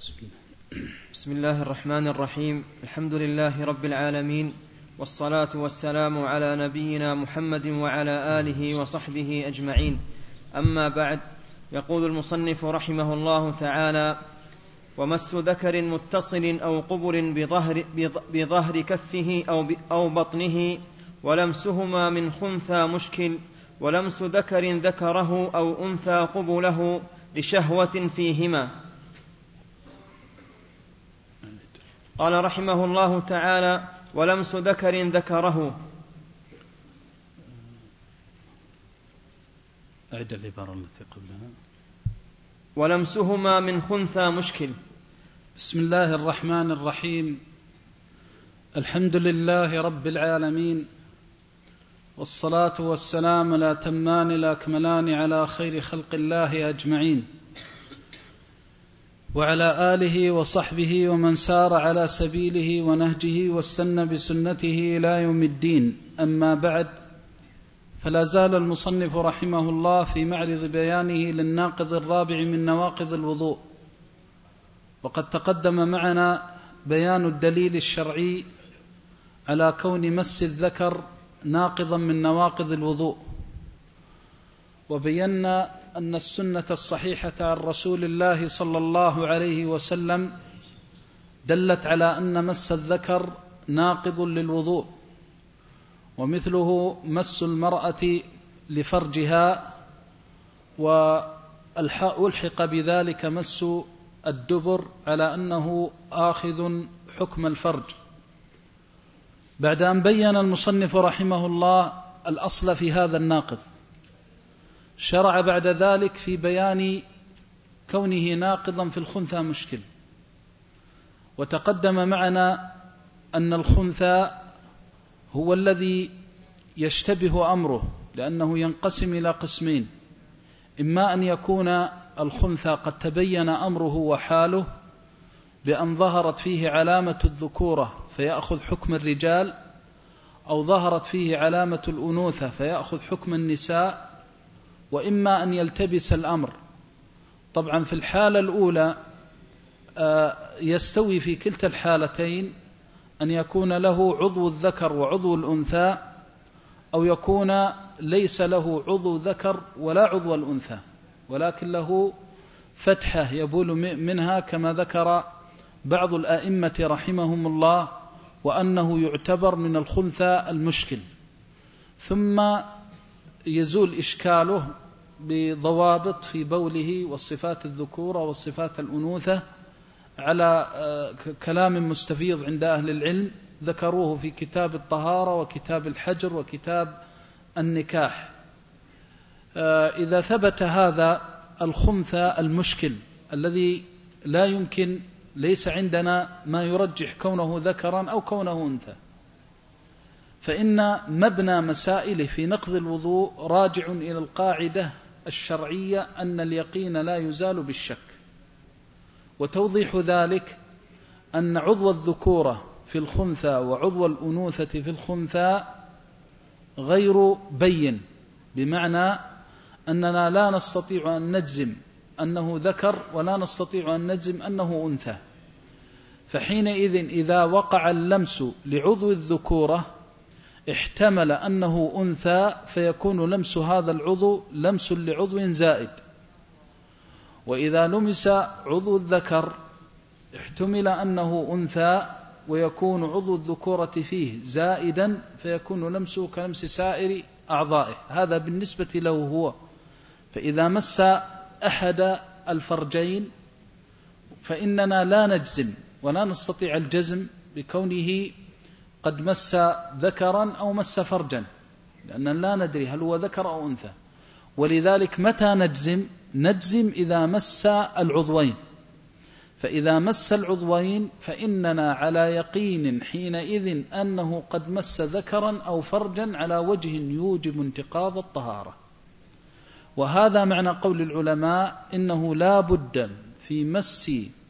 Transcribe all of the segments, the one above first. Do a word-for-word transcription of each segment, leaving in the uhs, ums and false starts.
بسم الله. بسم الله الرحمن الرحيم. الحمد لله رب العالمين، والصلاة والسلام على نبينا محمد وعلى آله وصحبه أجمعين. أما بعد، يقول المصنف رحمه الله تعالى: ومس ذكر متصل أو قبر بظهر, بظهر كفه أو, أو بطنه، ولمسهما من خنثى مشكل، ولمس ذكر ذكره أو أنثى قبله لشهوة فيهما. قال رحمه الله تعالى: ولمس ذكر ذكره. أعد العبارة التي قبلها. ولمسهما من خنثى مشكل. بسم الله الرحمن الرحيم. الحمد لله رب العالمين، والصلاة والسلام لا تمان لا كملان على خير خلق الله أجمعين، وعلى آله وصحبه ومن سار على سبيله ونهجه واستنى بسنته إلى يوم الدين. أما بعد، فلا زال المصنف رحمه الله في معرض بيانه للناقض الرابع من نواقض الوضوء، وقد تقدم معنا بيان الدليل الشرعي على كون مس الذكر ناقضا من نواقض الوضوء، وبينا أن السنة الصحيحة عن رسول الله صلى الله عليه وسلم دلت على أن مس الذكر ناقض للوضوء، ومثله مس المرأة لفرجها، وألحق بذلك مس الدبر على أنه آخذ حكم الفرج. بعد أن بين المصنف رحمه الله الأصل في هذا الناقض، شرع بعد ذلك في بيان كونه ناقضا في الخنثى مشكل. وتقدم معنا أن الخنثى هو الذي يشتبه أمره، لأنه ينقسم إلى قسمين: إما أن يكون الخنثى قد تبين أمره وحاله بأن ظهرت فيه علامة الذكورة فيأخذ حكم الرجال، أو ظهرت فيه علامة الأنوثة فيأخذ حكم النساء، وإما أن يلتبس الأمر. طبعا في الحالة الأولى يستوي في كلتا الحالتين أن يكون له عضو الذكر وعضو الأنثى، أو يكون ليس له عضو ذكر ولا عضو الأنثى، ولكن له فتحة يبول منها، كما ذكر بعض الآئمة رحمهم الله، وأنه يعتبر من الخنثى المشكل. ثم يزول إشكاله بضوابط في بوله والصفات الذكورة والصفات الأنوثة على كلام مستفيض عند أهل العلم ذكروه في كتاب الطهارة وكتاب الحجر وكتاب النكاح. إذا ثبت هذا الخنثى المشكل الذي لا يمكن، ليس عندنا ما يرجح كونه ذكرا أو كونه أنثى، فإن مبنى مسائله في نقض الوضوء راجع إلى القاعدة الشرعية أن اليقين لا يزال بالشك. وتوضيح ذلك أن عضو الذكورة في الخنثى وعضو الأنوثة في الخنثى غير بين، بمعنى أننا لا نستطيع أن نجزم أنه ذكر ولا نستطيع أن نجزم أنه أنثى. فحينئذ إذا وقع اللمس لعضو الذكورة احتمل أنه أنثى، فيكون لمس هذا العضو لمس لعضو زائد. وإذا لمس عضو الذكر احتمل أنه أنثى، ويكون عضو الذكورة فيه زائدا، فيكون لمسه كلمس سائر أعضائه. هذا بالنسبة له هو. فإذا مس أحد الفرجين فإننا لا نجزم ولا نستطيع الجزم بكونه قد مس ذكرا أو مس فرجا، لأننا لا ندري هل هو ذكر أو أنثى. ولذلك متى نجزم؟ نجزم إذا مس العضوين. فإذا مس العضوين فإننا على يقين حينئذ أنه قد مس ذكرا أو فرجا على وجه يوجب انتقاض الطهارة. وهذا معنى قول العلماء إنه لا بد في مس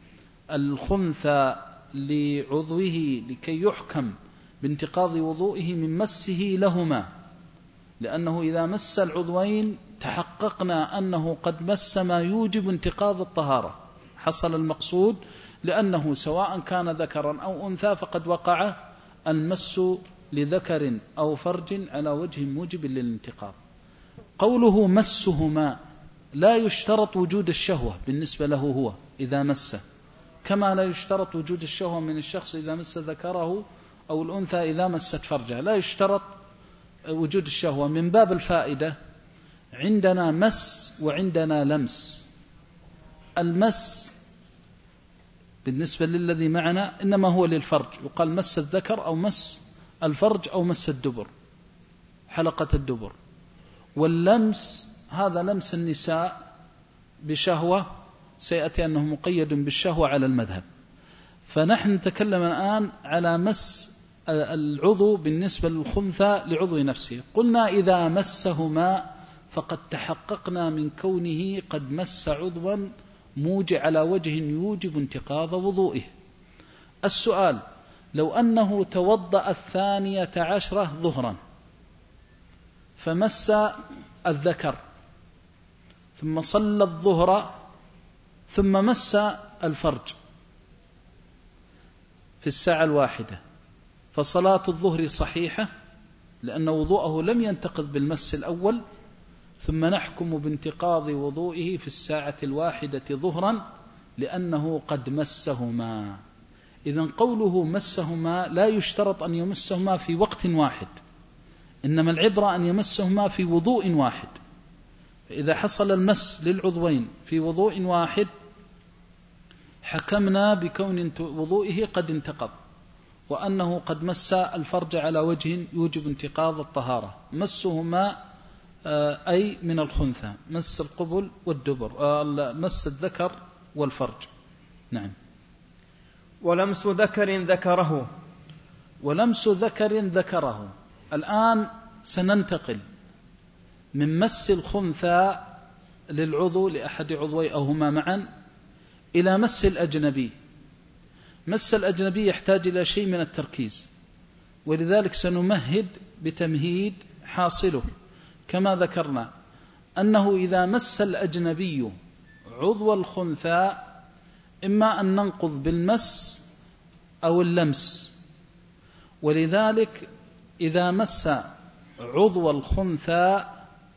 الخنثى لعضوه لكي يحكم بانتقاض وضوئه من مسه لهما، لأنه إذا مس العضوين تحققنا أنه قد مس ما يوجب انتقاض الطهارة، حصل المقصود، لأنه سواء كان ذكرا أو أنثى فقد وقع المس لذكر أو فرج على وجه موجب للانتقاض. قوله مسهما لا يشترط وجود الشهوة بالنسبة له هو إذا مسه، كما لا يشترط وجود الشهوة من الشخص إذا مس ذكره أو الأنثى إذا مست فرجه، لا يشترط وجود الشهوة. من باب الفائدة عندنا مس وعندنا لمس. المس بالنسبة للذي معنا إنما هو للفرج، يقال مس الذكر أو مس الفرج أو مس الدبر، حلقة الدبر. واللمس هذا لمس النساء بشهوة، سيأتي أنه مقيد بالشهوة على المذهب. فنحن نتكلم الآن على مس العضو بالنسبة للخنثى لعضو نفسه. قلنا إذا مسهما فقد تحققنا من كونه قد مس عضوا موجع على وجه يوجب انتقاض وضوئه. السؤال: لو أنه توضأ الثانية عشرة ظهرا فمس الذكر ثم صلى الظهر ثم مس الفرج في الساعة الواحدة، فصلاة الظهر صحيحة لأن وضوءه لم ينتقض بالمس الأول، ثم نحكم بانتقاض وضوئه في الساعة الواحدة ظهرا لأنه قد مسهما. إذن قوله مسهما لا يشترط أن يمسهما في وقت واحد، إنما العبرة أن يمسهما في وضوء واحد. فإذا حصل المس للعضوين في وضوء واحد حكمنا بكون وضوئه قد انتقض، وأنه قد مس الفرج على وجه يوجب انتقاض الطهارة. مسهما أي من الخنثى، مس القبل والدبر، مس الذكر والفرج. نعم. ولمس ذكر ذكره ولمس ذكر ذكره. الآن سننتقل من مس الخنثى للعضو لأحد عضوي أو هما معا إلى مس الأجنبي. مس الأجنبي يحتاج إلى شيء من التركيز، ولذلك سنمهد بتمهيد حاصله كما ذكرنا أنه إذا مس الأجنبي عضو الخنثى إما أن ننقض بالمس أو اللمس. ولذلك إذا مس عضو الخنثى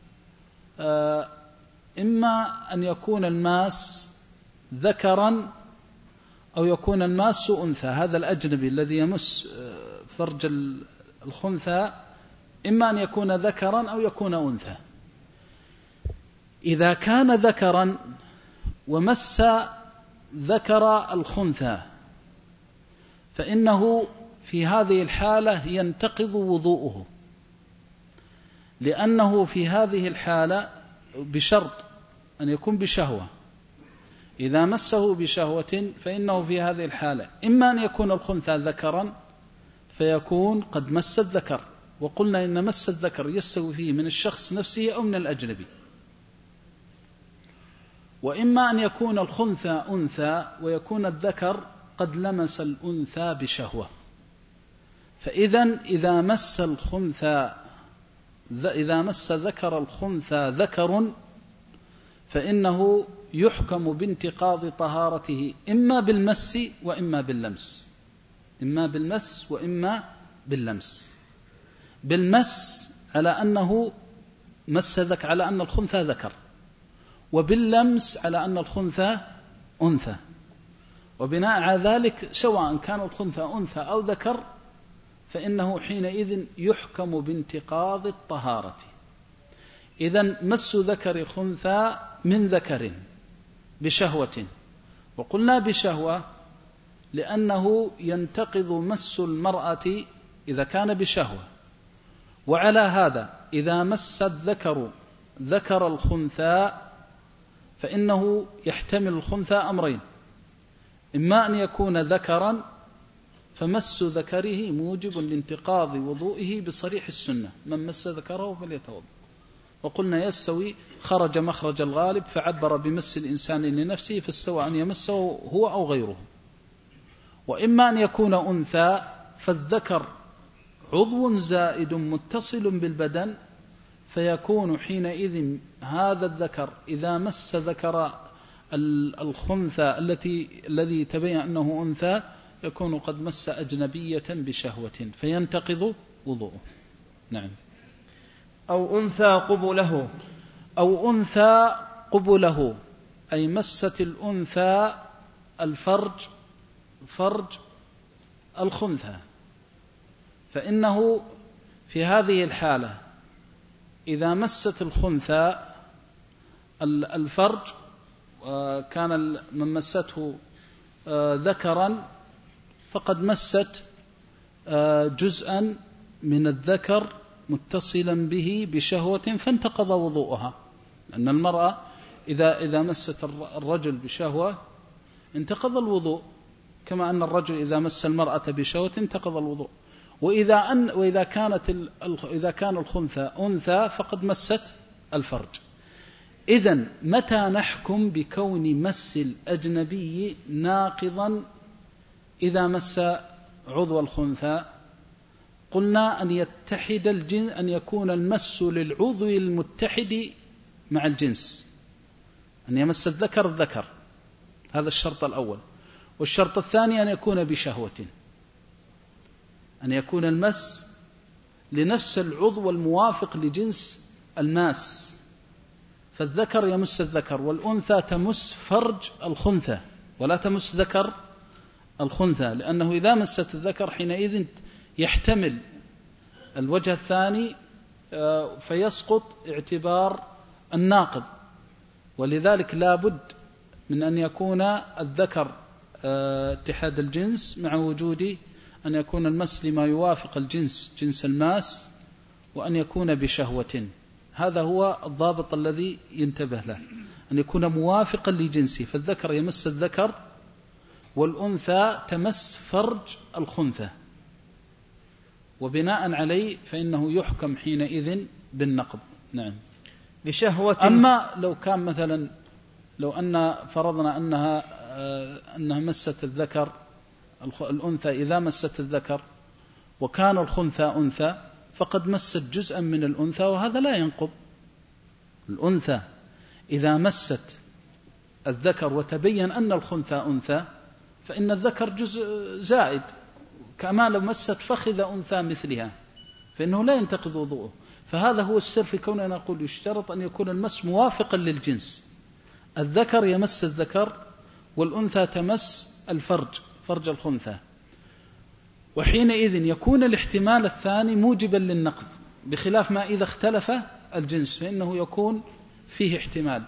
إما أن يكون الماس ذكرا أو يكون الماس أنثى. هذا الأجنبي الذي يمس فرج الخنثى إما أن يكون ذكرا أو يكون أنثى. إذا كان ذكرا ومس ذكر الخنثى فإنه في هذه الحالة ينتقض وضوءه، لأنه في هذه الحالة بشرط أن يكون بشهوة. إذا مسه بشهوة فإنه في هذه الحالة إما أن يكون الخنثى ذكرا فيكون قد مس الذكر، وقلنا إن مس الذكر يستوي فيه من الشخص نفسه أو من الأجنبي، وإما أن يكون الخنثى أنثى ويكون الذكر قد لمس الأنثى بشهوة. فإذا إذا مس الخنثى إذا مس ذكر الخنثى ذكر فإنه يحكم بانتقاض طهارته إما بالمس وإما باللمس، إما بالمس وإما باللمس. بالمس على أنه مس ذك على أن الخنثى ذكر، وباللمس على أن الخنثى أنثى. وبناء على ذلك سواء كان الخنثى أنثى أو ذكر فإنه حينئذ يحكم بانتقاض الطهارة. إذن مس ذكر خنثى من ذكر بشهوة، وقلنا بشهوة لأنه ينتقض مس المرأة إذا كان بشهوة. وعلى هذا إذا مس الذكر ذكر الخنثى فإنه يحتمل الخنثى أمرين: إما أن يكون ذكرا فمس ذكره موجب لانتقاض وضوئه بصريح السنة، من مس ذكره فليتوضأ. وقلنا يستوي خرج مخرج الغالب فعبر بمس الإنسان لنفسه فاستوى أن يمسه هو أو غيره. وإما أن يكون أنثى فالذكر عضو زائد متصل بالبدن، فيكون حينئذ هذا الذكر إذا مس ذكر الخنثى التي الذي تبين أنه أنثى يكون قد مس أجنبية بشهوة فينتقض وضوءه. نعم. أو أنثى قبله أو أنثى قبله أي مست الأنثى الفرج فرج الخنثى، فإنه في هذه الحالة إذا مست الخنثى الفرج وكان من مسته ذكرا فقد مست جزءا من الذكر متصلا به بشهوة فانتقض وضوءها، لأن المرأة إذا إذا مست الرجل بشهوة انتقض الوضوء، كما أن الرجل إذا مس المرأة بشهوة انتقض الوضوء. وإذا أن وإذا كانت إذا كان الخنثى أنثى فقد مست الفرج. إذن متى نحكم بكون مس الأجنبي ناقضا إذا مس عضو الخنثى؟ قلنا أن يتحد الجنس، أن يكون المس للعضو المتحد مع الجنس، أن يمس الذكر الذكر، هذا الشرط الأول. والشرط الثاني أن يكون بشهوة، أن يكون المس لنفس العضو الموافق لجنس الماس، فالذكر يمس الذكر والأنثى تمس فرج الخنثى ولا تمس ذكر الخنثى، لأنه إذا مست الذكر حينئذ يحتمل الوجه الثاني فيسقط اعتبار الناقض، ولذلك لا بد من أن يكون الذكر اتحاد الجنس مع وجود أن يكون المس لما يوافق الجنس جنس الماس، وأن يكون بشهوة. هذا هو الضابط الذي ينتبه له، أن يكون موافقا لجنسه، فالذكر يمس الذكر والأنثى تمس فرج الخنثى، وبناء عليه فإنه يحكم حينئذ بالنقض. نعم. بشهوة. أما لو كان مثلا لو أن فرضنا أنها أنها مست الذكر الأنثى، إذا مست الذكر وكان الخنثى أنثى فقد مست جزءا من الأنثى، وهذا لا ينقض. الأنثى إذا مست الذكر وتبين أن الخنثى أنثى فإن الذكر جزء زائد، كما لو مست فخذ أنثى مثلها، فإنه لا ينتقض وضوءه. فهذا هو السر في كوننا نقول يشترط أن يكون المس موافقا للجنس، الذكر يمس الذكر والأنثى تمس الفرج فرج الخنثى، وحينئذ يكون الاحتمال الثاني موجبا للنقض، بخلاف ما إذا اختلف الجنس فإنه يكون فيه احتمال.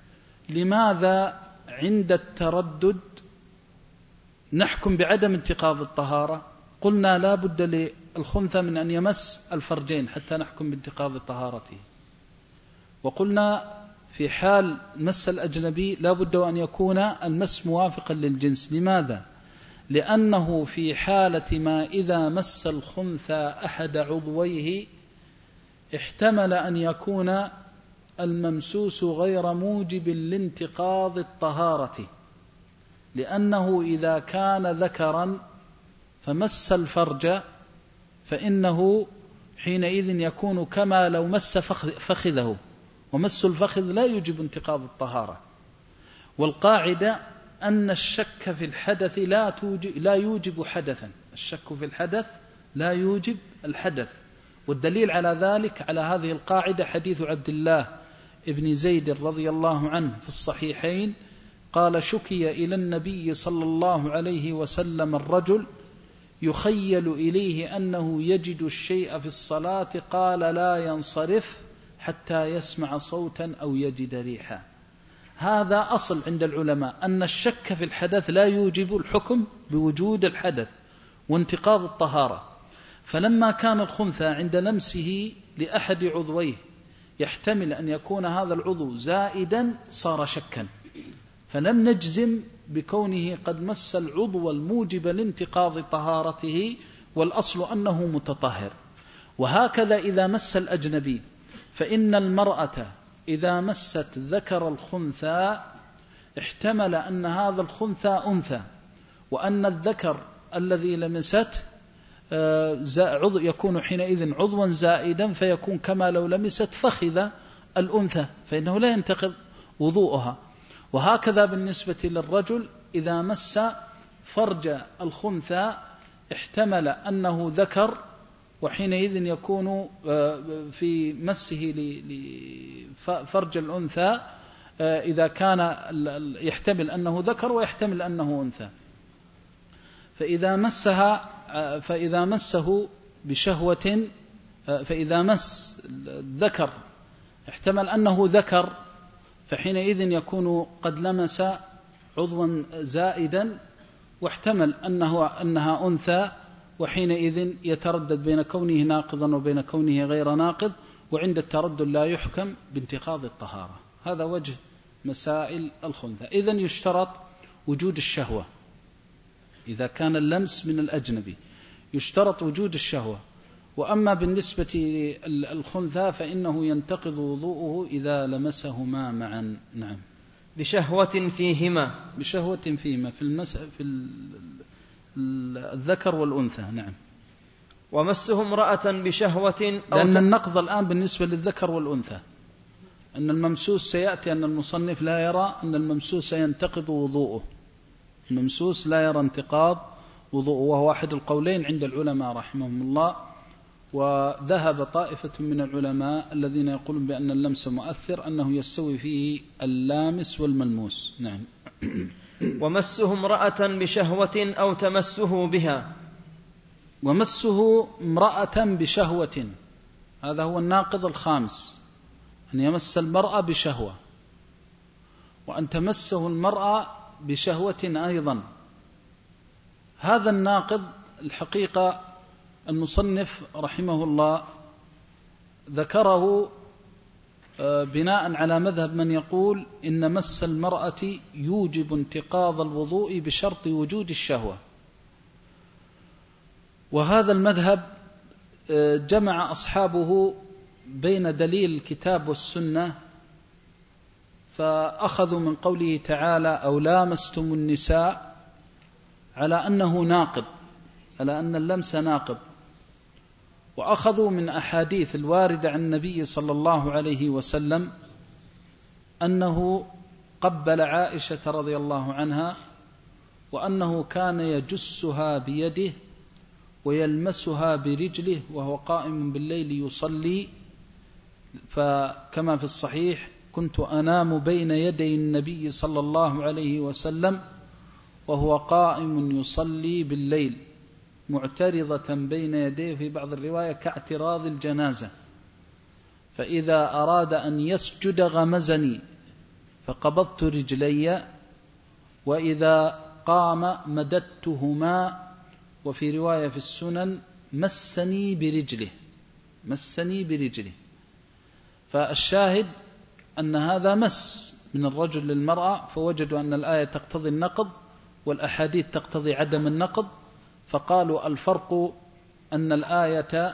لماذا عند التردد نحكم بعدم انتقاض الطهارة؟ قلنا لا بد للخنثى من أن يمس الفرجين حتى نحكم بانتقاض طهارته، وقلنا في حال مس الأجنبي لا بد أن يكون المس موافقا للجنس. لماذا؟ لأنه في حالة ما إذا مس الخنثى أحد عضويه احتمل أن يكون الممسوس غير موجب لانتقاض الطهارة، لأنه إذا كان ذكرا فمس الفرج فإنه حينئذ يكون كما لو مس فخذه، ومس الفخذ لا يوجب انتقاض الطهارة. والقاعدة أن الشك في الحدث لا, لا يوجب حدثا، الشك في الحدث لا يوجب الحدث. والدليل على ذلك على هذه القاعدة حديث عبد الله ابن زيد رضي الله عنه في الصحيحين قال: شكي إلى النبي صلى الله عليه وسلم الرجل يخيل إليه أنه يجد الشيء في الصلاة، قال: لا ينصرف حتى يسمع صوتا أو يجد ريحا. هذا أصل عند العلماء أن الشك في الحدث لا يوجب الحكم بوجود الحدث وانتقاض الطهارة. فلما كان الخنثى عند لمسه لأحد عضويه يحتمل أن يكون هذا العضو زائدا صار شكا، فلم نجزم بكونه قد مس العضو الموجب لانتقاض طهارته، والأصل أنه متطهر. وهكذا إذا مس الأجنبي، فإن المرأة إذا مست ذكر الخنثى احتمل أن هذا الخنثى أنثى، وأن الذكر الذي لمست يكون حينئذ عضوا زائدا، فيكون كما لو لمست فخذ الأنثى، فإنه لا ينتقض وضوءها. وهكذا بالنسبة للرجل إذا مس فرج الخنثى احتمل أنه ذكر، وحينئذ يكون في مسه لفرج الأنثى إذا كان يحتمل أنه ذكر ويحتمل أنه أنثى. فإذا مسها فإذا مسه بشهوة فإذا مس الذكر احتمل أنه ذكر، فحينئذ يكون قد لمس عضوا زائدا، واحتمل أنه أنها أنثى، وحينئذ يتردد بين كونه ناقضا وبين كونه غير ناقض، وعند التردد لا يحكم بانتقاض الطهارة. هذا وجه مسائل الخنثى. إذن يشترط وجود الشهوة إذا كان اللمس من الأجنبي، يشترط وجود الشهوة. وأما بالنسبة للخنثى فإنه ينتقض وضوءه إذا لمسهما معا. نعم. بشهوة فيهما بشهوة فيهما في المس في الذكر والأنثى. نعم. ومسه امرأة بشهوة أو لأن النقض الآن بالنسبة للذكر والأنثى، أن الممسوس سيأتي أن المصنف لا يرى أن الممسوس ينتقض وضوءه، الممسوس لا يرى انتقاض وضوءه، وهو أحد القولين عند العلماء رحمهم الله. وذهب طائفة من العلماء الذين يقولون بأن اللمس مؤثر أنه يستوي فيه اللامس والملموس. نعم. ومسه امرأة بشهوة أو تمسه بها. ومسه امرأة بشهوة، هذا هو الناقض الخامس، أن يمس المرأة بشهوة، وأن تمسه المرأة بشهوة أيضا. هذا الناقض الحقيقة المصنف رحمه الله ذكره بناء على مذهب من يقول إن مس المرأة يوجب انتقاض الوضوء بشرط وجود الشهوة، وهذا المذهب جمع أصحابه بين دليل الكتاب والسنة، فأخذوا من قوله تعالى أو لامستم النساء على أنه ناقض، على أن اللمس ناقض، وأخذوا من أحاديث الواردة عن النبي صلى الله عليه وسلم أنه قبل عائشة رضي الله عنها، وأنه كان يجسها بيده ويلمسها برجله وهو قائم بالليل يصلي، فكما في الصحيح كنت أنام بين يدي النبي صلى الله عليه وسلم وهو قائم يصلي بالليل معترضة بين يديه، في بعض الرواية كاعتراض الجنازة، فإذا أراد أن يسجد غمزني فقبضت رجلي، وإذا قام مددتهما، وفي رواية في السنن مسني برجله مسني برجله فالشاهد أن هذا مس من الرجل للمرأة، فوجدوا أن الآية تقتضي النقض والأحاديث تقتضي عدم النقض، فقالوا الفرق أن الآية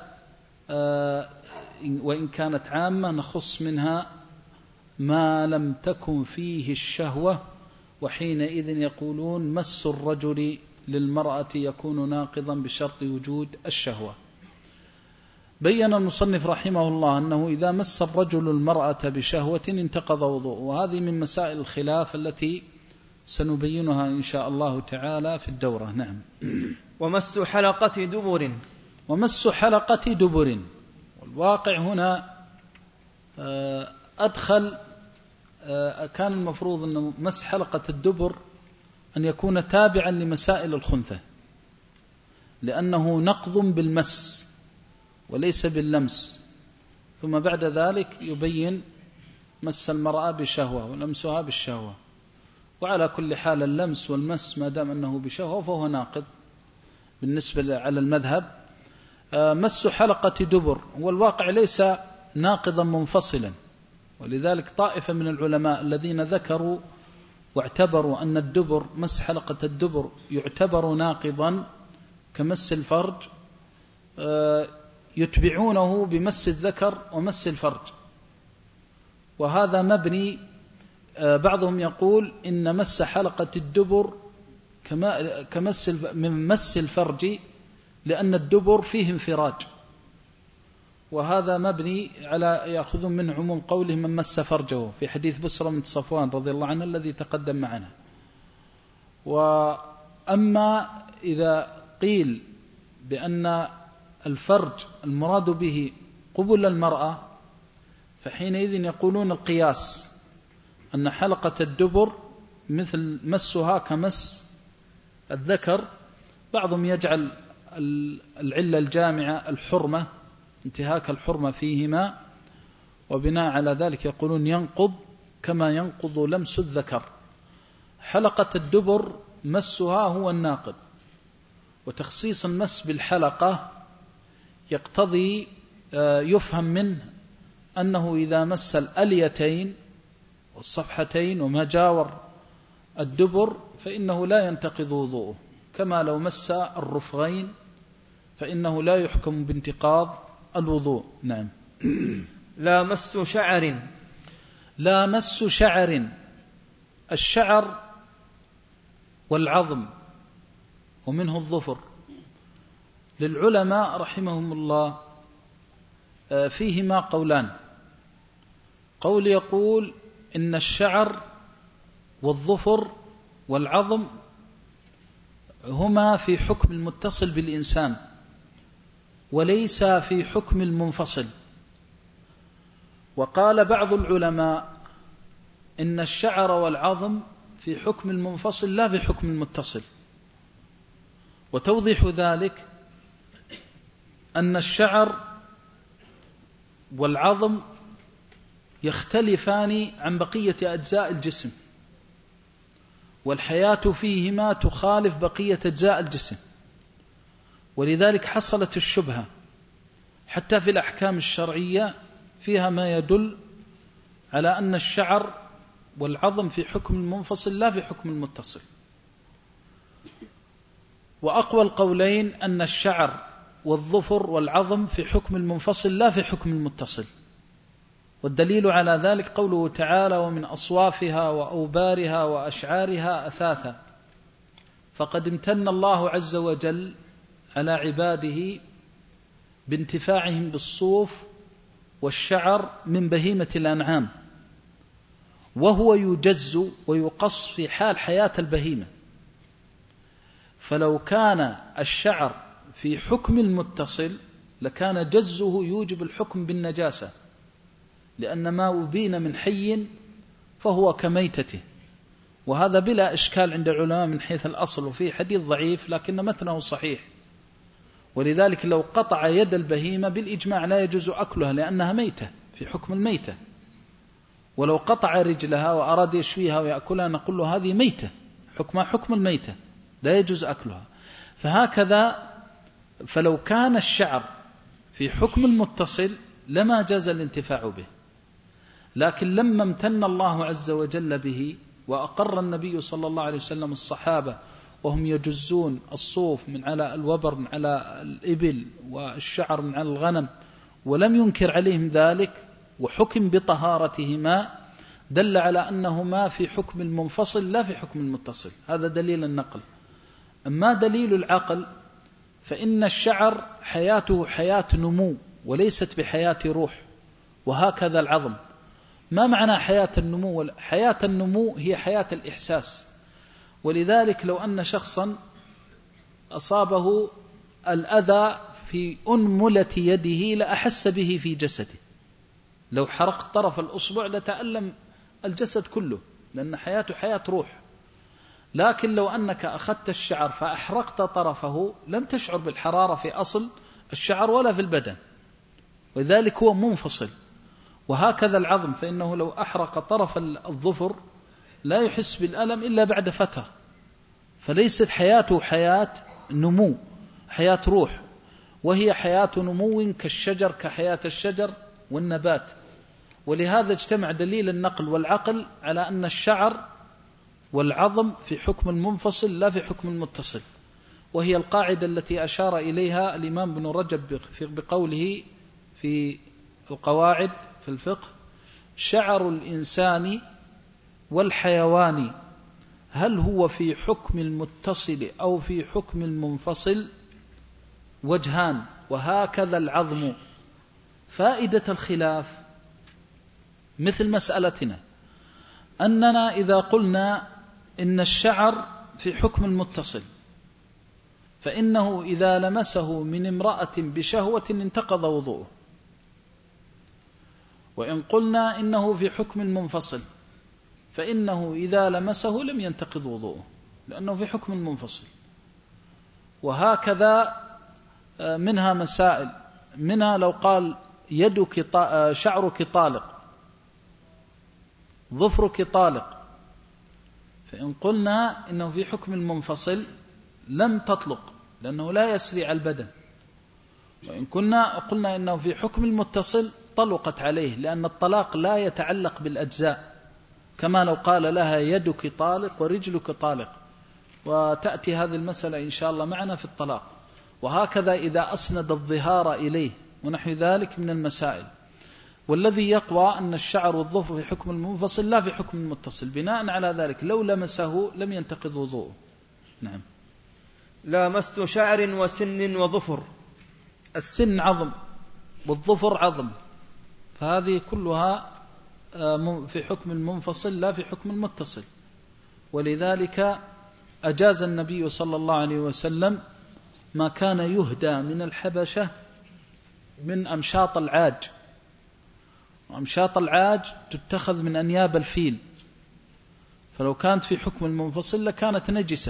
وإن كانت عامة نخص منها ما لم تكن فيه الشهوة، وحينئذ يقولون مس الرجل للمرأة يكون ناقضا بشرط وجود الشهوة. بين المصنف رحمه الله أنه إذا مس الرجل المرأة بشهوة انتقض وضوءه، وهذه من مسائل الخلاف التي سنبينها إن شاء الله تعالى في الدورة. نعم. ومس حلقة دبر. ومس حلقة دبر، والواقع هنا أدخل كان المفروض أن مس حلقة الدبر أن يكون تابعا لمسائل الخنثى، لأنه نقض بالمس وليس باللمس، ثم بعد ذلك يبين مس المرأة بشهوة ولمسها بالشهوة. وعلى كل حال اللمس والمس ما دام أنه بشهوة فهو ناقض بالنسبة على المذهب. مس حلقة دبر والواقع ليس ناقضا منفصلا، ولذلك طائفة من العلماء الذين ذكروا واعتبروا أن الدبر مس حلقة الدبر يعتبر ناقضا كمس الفرج يتبعونه بمس الذكر ومس الفرج، وهذا مبني. بعضهم يقول إن مس حلقة الدبر كمس من مس الفرج، لأن الدبر فيه انفراج وهذا مبني على يأخذون من عموم قوله من مس فرجه في حديث بسرة بنت صفوان رضي الله عنه الذي تقدم معنا. وأما إذا قيل بأن الفرج المراد به قبل المرأة فحينئذ يقولون القياس أن حلقة الدبر مثل مسها كمس الذكر. بعضهم يجعل العلة الجامعة الحرمة، انتهاك الحرمة فيهما، وبناء على ذلك يقولون ينقض كما ينقض لمس الذكر. حلقة الدبر مسها هو الناقض، وتخصيص المس بالحلقة يقتضي يفهم منه أنه إذا مس الأليتين والصفحتين وما جاور الدبر فإنه لا ينتقض وضوءه، كما لو مس الرفغين فإنه لا يحكم بانتقاض الوضوء. نعم. لا مس شعر. لا مس شعر، الشعر والعظم ومنه الظفر. للعلماء رحمهم الله فيهما قولان. قول يقول إن الشعر والظفر والعظم هما في حكم المتصل بالإنسان وليس في حكم المنفصل. وقال بعض العلماء إن الشعر والعظم في حكم المنفصل لا في حكم المتصل. وتوضيح ذلك أن الشعر والعظم يختلفان عن بقية أجزاء الجسم، والحياة فيهما تخالف بقية أجزاء الجسم، ولذلك حصلت الشبهة حتى في الأحكام الشرعية فيها ما يدل على أن الشعر والعظم في حكم المنفصل لا في حكم المتصل. وأقوى القولين أن الشعر والظفر والعظم في حكم المنفصل لا في حكم المتصل. والدليل على ذلك قوله تعالى ومن أصوافها وأوبارها وأشعارها أثاثا. فقد امتن الله عز وجل على عباده بانتفاعهم بالصوف والشعر من بهيمة الأنعام، وهو يجز ويقص في حال حياة البهيمة. فلو كان الشعر في حكم المتصل لكان جزه يوجب الحكم بالنجاسة، لأن ما أبين من حي فهو كميتته، وهذا بلا إشكال عند العلماء من حيث الأصل، وفيه حديث ضعيف لكن متنه صحيح. ولذلك لو قطع يد البهيمة بالإجماع لا يجوز أكلها لأنها ميتة في حكم الميتة، ولو قطع رجلها وأراد يشويها ويأكلها نقول له هذه ميتة حكمها حكم الميتة لا يجوز أكلها. فهكذا فلو كان الشعر في حكم المتصل لما جاز الانتفاع به، لكن لما امتن الله عز وجل به وأقر النبي صلى الله عليه وسلم الصحابة وهم يجزون الصوف من على الوبر من على الإبل والشعر من على الغنم ولم ينكر عليهم ذلك وحكم بطهارتهما، دل على أنهما في حكم المنفصل لا في حكم المتصل. هذا دليل النقل. أما دليل العقل فإن الشعر حياته حياة نمو وليست بحياة روح، وهكذا العظم. ما معنى حياة النمو؟ حياة النمو هي حياة الإحساس. ولذلك لو أن شخصا أصابه الأذى في أنملة يده لأحس به في جسده، لو حرقت طرف الأصبع لتألم الجسد كله، لأن حياته حياة روح. لكن لو أنك أخذت الشعر فأحرقت طرفه لم تشعر بالحرارة في أصل الشعر ولا في البدن، وذلك هو منفصل. وهكذا العظم، فإنه لو أحرق طرف الظفر لا يحس بالألم إلا بعد فترة، فليست حياته حياة نمو، حياة روح، وهي حياة نمو كالشجر، كحياة الشجر والنبات. ولهذا اجتمع دليل النقل والعقل على أن الشعر والعظم في حكم المنفصل لا في حكم المتصل، وهي القاعدة التي أشار إليها الإمام ابن رجب بقوله في القواعد في الفقه: شعر الإنسان والحيوان هل هو في حكم المتصل أو في حكم المنفصل؟ وجهان. وهكذا العظم، فائدة الخلاف مثل مسألتنا أننا إذا قلنا إن الشعر في حكم المتصل فإنه إذا لمسه من امرأة بشهوة انتقض وضوءه، وإن قلنا إنه في حكم المنفصل فإنه إذا لمسه لم ينتقض وضوءه لأنه في حكم المنفصل. وهكذا منها مسائل، منها لو قال يدك شعرك طالق، ظفرك طالق، فإن قلنا إنه في حكم المنفصل لم تطلق لأنه لا يسري على البدن، وإن كنا قلنا إنه في حكم المتصل طلقت عليه، لأن الطلاق لا يتعلق بالأجزاء، كما لو قال لها يدك طالق ورجلك طالق، وتأتي هذه المسألة إن شاء الله معنا في الطلاق. وهكذا إذا أسند الظهار إليه ونحو ذلك من المسائل. والذي يقوى أن الشعر والظفر في حكم المنفصل لا في حكم المتصل، بناء على ذلك لو لمسه لم ينتقض وضوءه. نعم. لامست شعر وسن وظفر. السن عظم والظفر عظم، فهذه كلها في حكم المنفصل لا في حكم المتصل. ولذلك أجاز النبي صلى الله عليه وسلم ما كان يهدى من الحبشة من أمشاط العاج، وأمشاط العاج تتخذ من أنياب الفيل، فلو كانت في حكم المنفصل لكانت نجسة،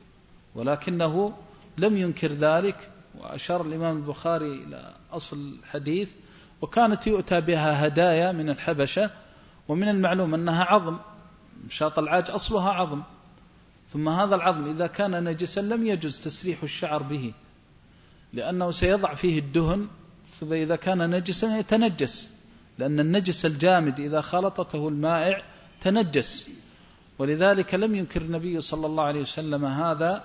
ولكنه لم ينكر ذلك، وأشار الإمام البخاري إلى أصل الحديث، وكانت يؤتى بها هدايا من الحبشة، ومن المعلوم أنها عظم، أمشاط العاج أصلها عظم، ثم هذا العظم إذا كان نجسا لم يجوز تسريح الشعر به، لأنه سيضع فيه الدهن، فإذا كان نجسا يتنجس، لأن النجس الجامد إذا خلطته المائع تنجس. ولذلك لم ينكر النبي صلى الله عليه وسلم هذا.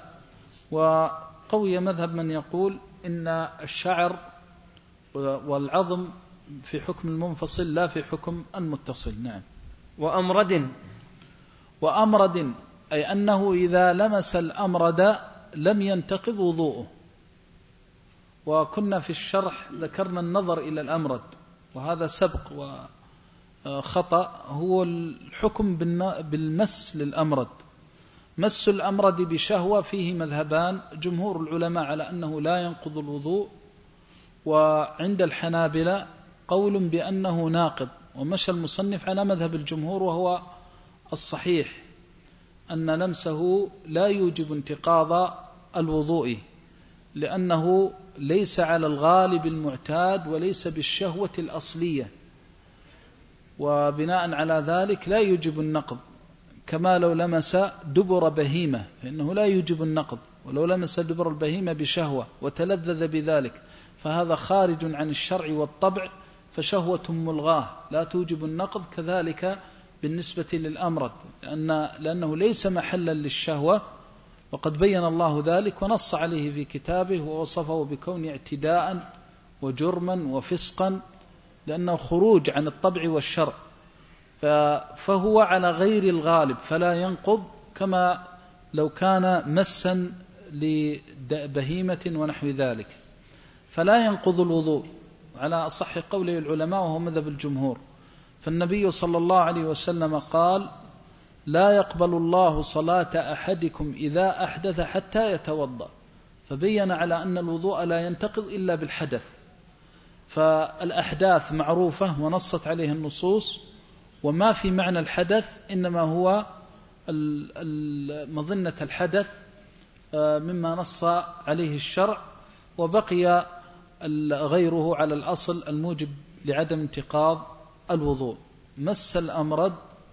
وقوي مذهب من يقول إن الشعر والعظم في حكم المنفصل لا في حكم المتصل. نعم. وأمرد. وأمرد أي أنه إذا لمس الأمرد لم ينتقض وضوءه. وكنا في الشرح ذكرنا النظر إلى الأمرد، وهذا سبق وخطأ. هو الحكم بالمس للأمرد. مس الأمرد بشهوة فيه مذهبان، جمهور العلماء على أنه لا ينقض الوضوء، وعند الحنابلة قول بأنه ناقض، ومشى المصنف على مذهب الجمهور وهو الصحيح، أن لمسه لا يوجب انتقاض الوضوء، لأنه ليس على الغالب المعتاد وليس بالشهوة الأصلية، وبناء على ذلك لا يوجب النقض، كما لو لمس دبر بهيمة فإنه لا يوجب النقض، ولو لمس دبر البهيمة بشهوة وتلذذ بذلك فهذا خارج عن الشرع والطبع، فشهوة ملغاه لا توجب النقض. كذلك بالنسبة للأمرد، لأن لأنه ليس محلا للشهوة، وقد بين الله ذلك ونص عليه في كتابه ووصفه بكون اعتداء وجرما وفسقا، لأنه خروج عن الطبع والشرع، فهو على غير الغالب فلا ينقض، كما لو كان مسا لبهيمة ونحو ذلك فلا ينقض الوضوء على أصح قول العلماء وهو مذهب الجمهور. فالنبي صلى الله عليه وسلم قال: لا يقبل الله صلاة أحدكم إذا أحدث حتى يتوضأ، فبين على أن الوضوء لا ينتقض إلا بالحدث. فالأحداث معروفة ونصت عليه النصوص، وما في معنى الحدث إنما هو مظنة الحدث مما نص عليه الشرع، وبقي غيره على الأصل الموجب لعدم انتقاض الوضوء. مس الأمرد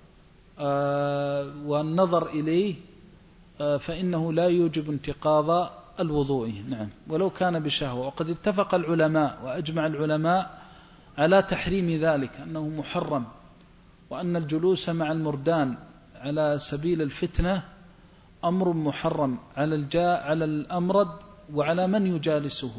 والنظر إليه فإنه لا يوجب انتقاض الوضوء. نعم، ولو كان بشهوة. وقد اتفق العلماء وأجمع العلماء على تحريم ذلك، أنه محرم، وأن الجلوس مع المردان على سبيل الفتنة أمر محرم على الجاء على الأمرد وعلى من يجالسه.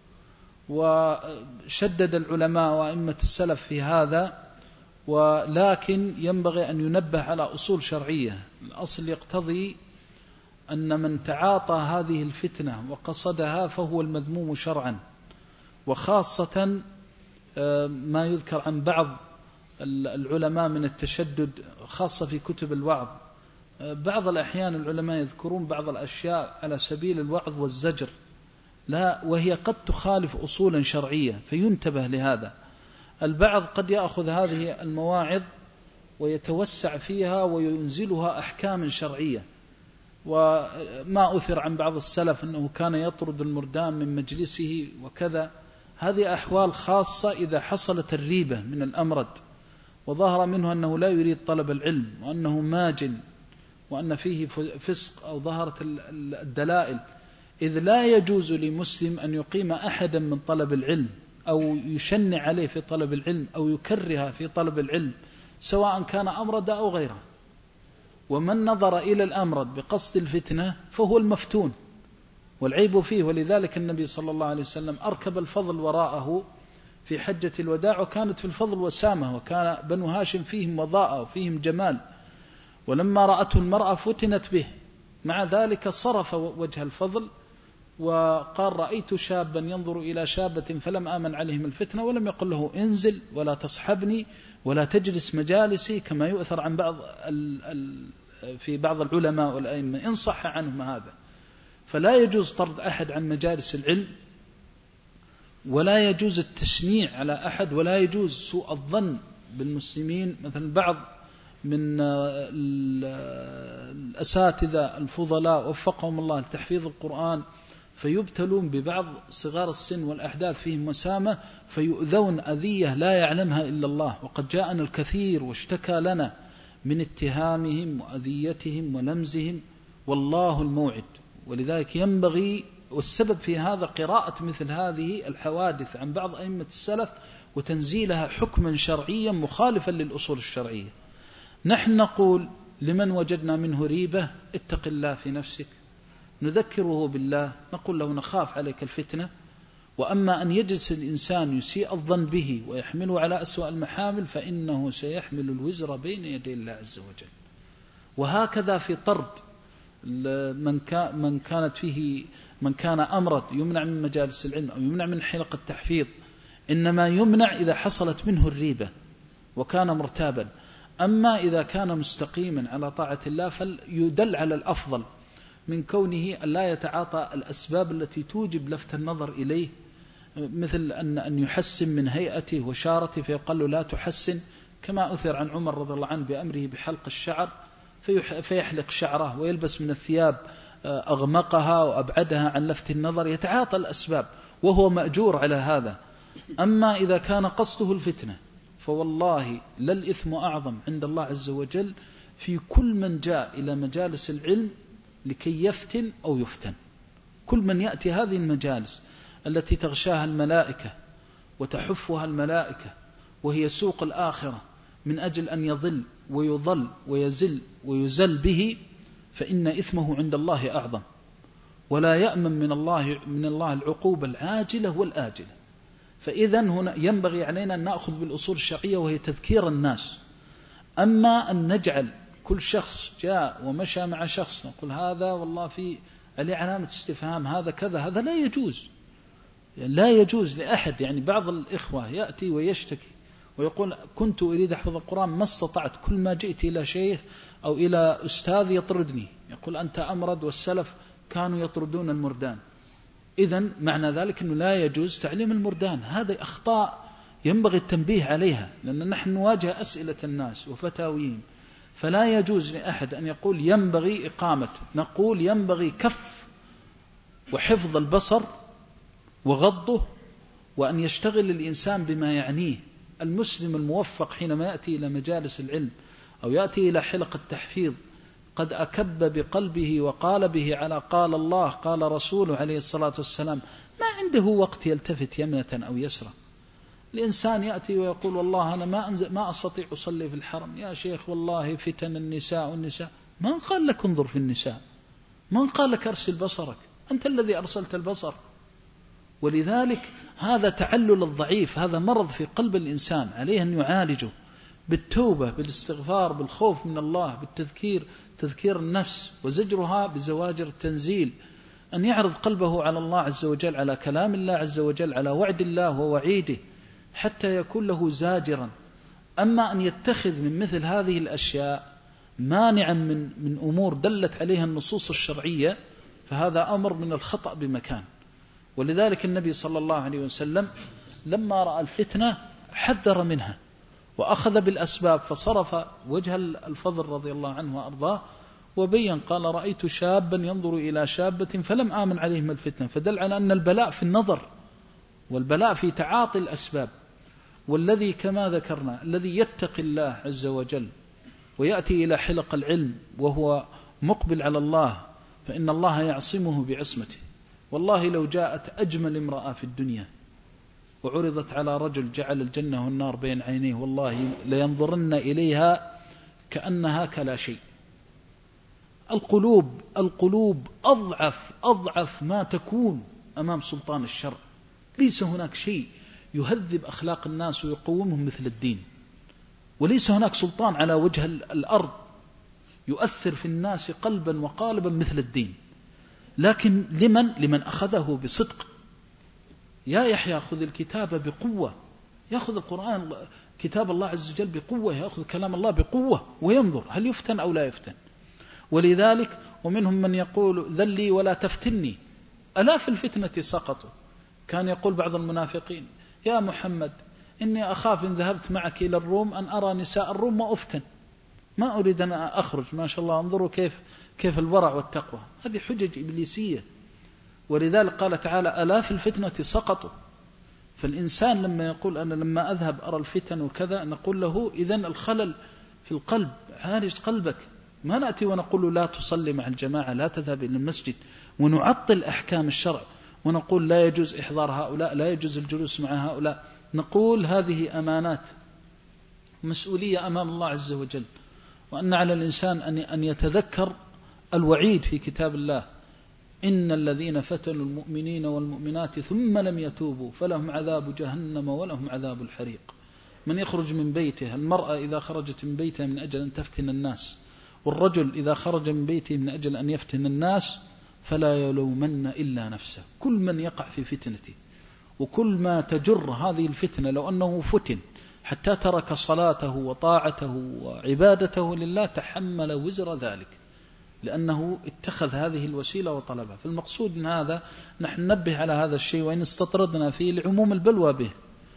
وشدد العلماء وأئمة السلف في هذا، ولكن ينبغي أن ينبه على أصول شرعية. الأصل يقتضي أن من تعاطى هذه الفتنة وقصدها فهو المذموم شرعا، وخاصة ما يذكر عن بعض العلماء من التشدد خاصة في كتب الوعظ. بعض الأحيان العلماء يذكرون بعض الأشياء على سبيل الوعظ والزجر، لا وهي قد تخالف أصولا شرعية، فينتبه لهذا. البعض قد يأخذ هذه المواعظ ويتوسع فيها وينزلها أحكام شرعية، وما أثر عن بعض السلف أنه كان يطرد المردان من مجلسه وكذا. هذه أحوال خاصة إذا حصلت الريبة من الأمرد وظهر منه أنه لا يريد طلب العلم وأنه ماجن وأن فيه فسق أو ظهرت الدلائل، إذ لا يجوز لمسلم أن يقيم أحدا من طلب العلم أو يشنع عليه في طلب العلم أو يكره في طلب العلم، سواء كان أمرد أو غيره. ومن نظر إلى الأمرد بقصد الفتنة فهو المفتون والعيب فيه. ولذلك النبي صلى الله عليه وسلم أركب الفضل وراءه في حجة الوداع، وكانت في الفضل وسامة، وكان بنو هاشم فيهم وضاء وفيهم جمال، ولما رأته المرأة فتنت به، مع ذلك صرف وجه الفضل وقال رأيت شابا ينظر إلى شابة فلم آمن عليهم الفتنة، ولم يقل له انزل ولا تصحبني ولا تجلس مجالسي، كما يؤثر عن بعض ال ال في بعض العلماء والأئمة إن صح عنهم هذا. فلا يجوز طرد أحد عن مجالس العلم، ولا يجوز التشنيع على أحد، ولا يجوز سوء الظن بالمسلمين. مثلا بعض من الأساتذة الفضلاء وفقهم الله لتحفيظ القرآن فيبتلون ببعض صغار السن والأحداث فيهم وسامة، فيؤذون أذية لا يعلمها إلا الله. وقد جاءنا الكثير واشتكى لنا من اتهامهم وأذيتهم ولمزهم، والله الموعد. ولذلك ينبغي، والسبب في هذا قراءة مثل هذه الحوادث عن بعض أئمة السلف وتنزيلها حكما شرعيا مخالفا للأصول الشرعية. نحن نقول لمن وجدنا منه ريبة اتق الله في نفسك، نذكره بالله، نقول له نخاف عليك الفتنة. وأما أن يجلس الإنسان يسيء الظن به ويحمله على أسوأ المحامل فإنه سيحمل الوزر بين يدي الله عز وجل. وهكذا في طرد من من كانت فيه من كان أمرد يمنع من مجالس العلم أو يمنع من حلق التحفيظ، إنما يمنع إذا حصلت منه الريبة وكان مرتابا. أما إذا كان مستقيما على طاعة الله فليدل على الأفضل من كونه أن لا يتعاطى الأسباب التي توجب لفت النظر إليه، مثل أن أن يحسن من هيئته وشارته فيقال له لا تحسن، كما أثر عن عمر رضي الله عنه بأمره بحلق الشعر فيحلق شعره ويلبس من الثياب أغمقها وأبعدها عن لفت النظر، يتعاطى الأسباب وهو مأجور على هذا. أما إذا كان قصده الفتنة فوالله لا الإثم أعظم عند الله عز وجل في كل من جاء إلى مجالس العلم لكي يفتن أو يفتن. كل من يأتي هذه المجالس التي تغشاها الملائكة وتحفها الملائكة وهي سوق الآخرة من أجل أن يضل ويضل ويزل ويزل به، فإن إثمه عند الله أعظم، ولا يأمن من الله من الله العقوبة العاجلة والآجلة. فإذا هنا ينبغي علينا أن نأخذ بالأصول الشرعية وهي تذكير الناس. أما أن نجعل كل شخص جاء ومشى مع شخص نقول هذا والله في عليه علامة استفهام، هذا كذا، هذا لا يجوز، لا يجوز لأحد. يعني بعض الإخوة يأتي ويشتكي ويقول كنت أريد أحفظ القرآن ما استطعت، كل ما جئت إلى شيخ أو إلى أستاذ يطردني، يقول أنت أمرد والسلف كانوا يطردون المردان. إذن معنى ذلك أنه لا يجوز تعليم المردان. هذه أخطاء ينبغي التنبيه عليها، لأن نحن نواجه أسئلة الناس وفتاويهم، فلا يجوز لأحد أن يقول ينبغي إقامة، نقول ينبغي كف وحفظ البصر وغضه، وأن يشتغل الإنسان بما يعنيه. المسلم الموفق حينما يأتي إلى مجالس العلم أو يأتي إلى حلق التحفيظ قد أكب بقلبه وقال به على قال الله قال رسوله عليه الصلاة والسلام، ما عنده وقت يلتفت يمنة أو يسرى. الإنسان يأتي ويقول والله أنا ما, أنزل ما أستطيع أصلي في الحرم، يا شيخ والله فتن النساء والنساء. من قال لك انظر في النساء؟ من قال لك أرسل بصرك؟ أنت الذي أرسلت البصر. ولذلك هذا تعلل الضعيف، هذا مرض في قلب الإنسان عليه أن يعالجه بالتوبة بالاستغفار بالخوف من الله بالتذكير، تذكير النفس وزجرها بزواجر التنزيل، أن يعرض قلبه على الله عز وجل، على كلام الله عز وجل، على وعد الله ووعيده، حتى يكون له زاجرا. أما أن يتخذ من مثل هذه الأشياء مانعا من من أمور دلت عليها النصوص الشرعية فهذا أمر من الخطأ بمكان. ولذلك النبي صلى الله عليه وسلم لما رأى الفتنة حذر منها وأخذ بالأسباب، فصرف وجه الفضل رضي الله عنه وأرضاه وبين قال: رأيت شابا ينظر إلى شابة فلم آمن عليهم الفتنة. فدل على أن البلاء في النظر والبلاء في تعاطي الأسباب. والذي كما ذكرنا الذي يتقي الله عز وجل ويأتي إلى حلق العلم وهو مقبل على الله فإن الله يعصمه بعصمته. والله لو جاءت أجمل امرأة في الدنيا وعرضت على رجل جعل الجنة والنار بين عينيه والله لينظرن إليها كأنها كلا شيء. القلوب القلوب أضعف أضعف ما تكون أمام سلطان الشر. ليس هناك شيء يهذب أخلاق الناس ويقومهم مثل الدين، وليس هناك سلطان على وجه الأرض يؤثر في الناس قلبا وقالبا مثل الدين. لكن لمن لمن أخذه بصدق. يا يحيى خذ الكتاب بقوة، يأخذ القرآن كتاب الله عز وجل بقوة، يأخذ كلام الله بقوة وينظر هل يفتن أو لا يفتن. ولذلك ومنهم من يقول ذلي ولا تفتني، ألا في الفتنة سقطوا. كان يقول بعض المنافقين: يا محمد إني أخاف إن ذهبت معك إلى الروم أن أرى نساء الروم وأفتن، ما أريد أن أخرج. ما شاء الله انظروا كيف كيف الورع والتقوى. هذه حجج إبليسية. ولذلك قال تعالى: ألا في الفتنة سقطوا. فالإنسان لما يقول أنا لما أذهب أرى الفتن وكذا نقول له إذن الخلل في القلب، عالج قلبك. ما نأتي ونقول له لا تصلي مع الجماعة، لا تذهب إلى المسجد، ونعطل أحكام الشرع ونقول لا يجوز إحضار هؤلاء، لا يجوز الجلوس مع هؤلاء. نقول هذه أمانات مسؤولية أمام الله عز وجل، وأن على الإنسان أن يتذكر الوعيد في كتاب الله: إن الذين فتنوا المؤمنين والمؤمنات ثم لم يتوبوا فلهم عذاب جهنم ولهم عذاب الحريق. من يخرج من بيته، المرأة إذا خرجت من بيتها من أجل أن تفتن الناس، والرجل إذا خرج من بيته من أجل أن يفتن الناس، فلا يلومن إلا نفسه. كل من يقع في فتنته وكل ما تجر هذه الفتنة لو أنه فتن حتى ترك صلاته وطاعته وعبادته لله تحمل وزر ذلك، لأنه اتخذ هذه الوسيلة وطلبها. فالمقصود من هذا نحن ننبه على هذا الشيء، وإن استطردنا فيه لعموم البلوى به.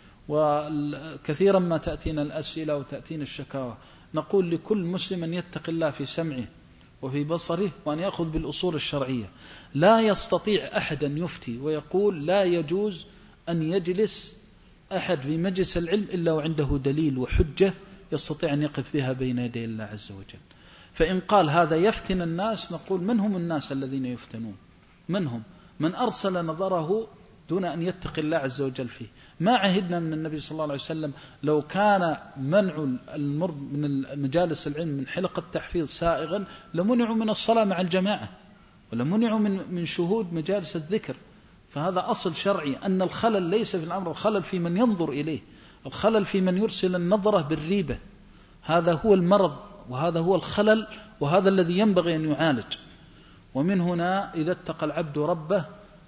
وكثيرا ما تأتينا الأسئلة وتأتينا الشكاوى، نقول لكل مسلم أن يتقي الله في سمعه وفي بصره وأن يأخذ بالأصول الشرعية. لا يستطيع أحد أن يفتي ويقول لا يجوز أن يجلس أحد في مجلس العلم إلا وعنده دليل وحجة يستطيع أن يقف بها بين يدي الله عز وجل. فإن قال هذا يفتن الناس، نقول من هم الناس الذين يفتنون؟ من هم؟ من أرسل نظره دون أن يتقي الله عز وجل فيه. ما عهدنا من النبي صلى الله عليه وسلم لو كان منع المر من مجالس العلم من حلقة التحفيظ سائغا لمنعوا من الصلاة مع الجماعة، ولمنعوا من من شهود مجالس الذكر. فهذا أصل شرعي، أن الخلل ليس في الأمر، الخلل في من ينظر إليه، الخلل في من يرسل النظرة بالريبة. هذا هو المرض وهذا هو الخلل، وهذا الذي ينبغي أن يعالج. ومن هنا إذا اتقى العبد ربه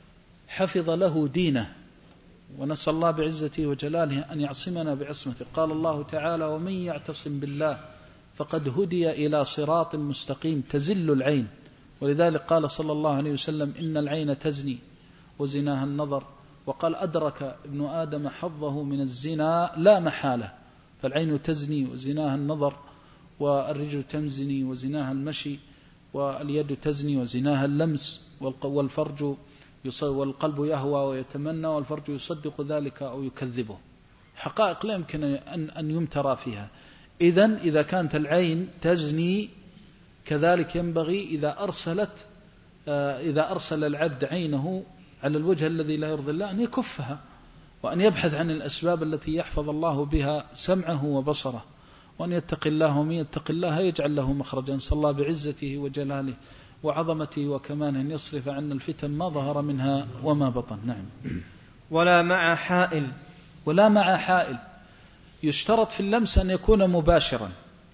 حفظ له دينه، ونسأل الله بعزته وجلاله أن يعصمنا بعصمته. قال الله تعالى: ومن يعتصم بالله فقد هدي إلى صراط مستقيم تزل العين. ولذلك قال صلى الله عليه وسلم: إن العين تزني وزناها النظر. وقال: أدرك ابن آدم حظه من الزنا لا محالة. فالعين تزني وزناها النظر، والرجل تزني وزناها المشي، واليد تزني وزناها اللمس، والفرج والقلب يهوى ويتمنى، والفرج يصدق ذلك أو يكذبه. حقائق لا يمكن أن أن يمترى فيها. إذن إذا كانت العين تزني كذلك ينبغي إذا أرسلت إذا أرسل العبد عينه على الوجه الذي لا يرضي الله أن يكفها، وأن يبحث عن الأسباب التي يحفظ الله بها سمعه وبصره، وأن يتقي الله، ومن يتقي الله يجعل له مخرجا. صلى الله بعزته وجلاله وعظمته وكمانه أن يصرف عنا الفتن ما ظهر منها وما بطن. نعم. ولا مع حائل. ولا مع حائل. يشترط في اللمس أن يكون مباشرا.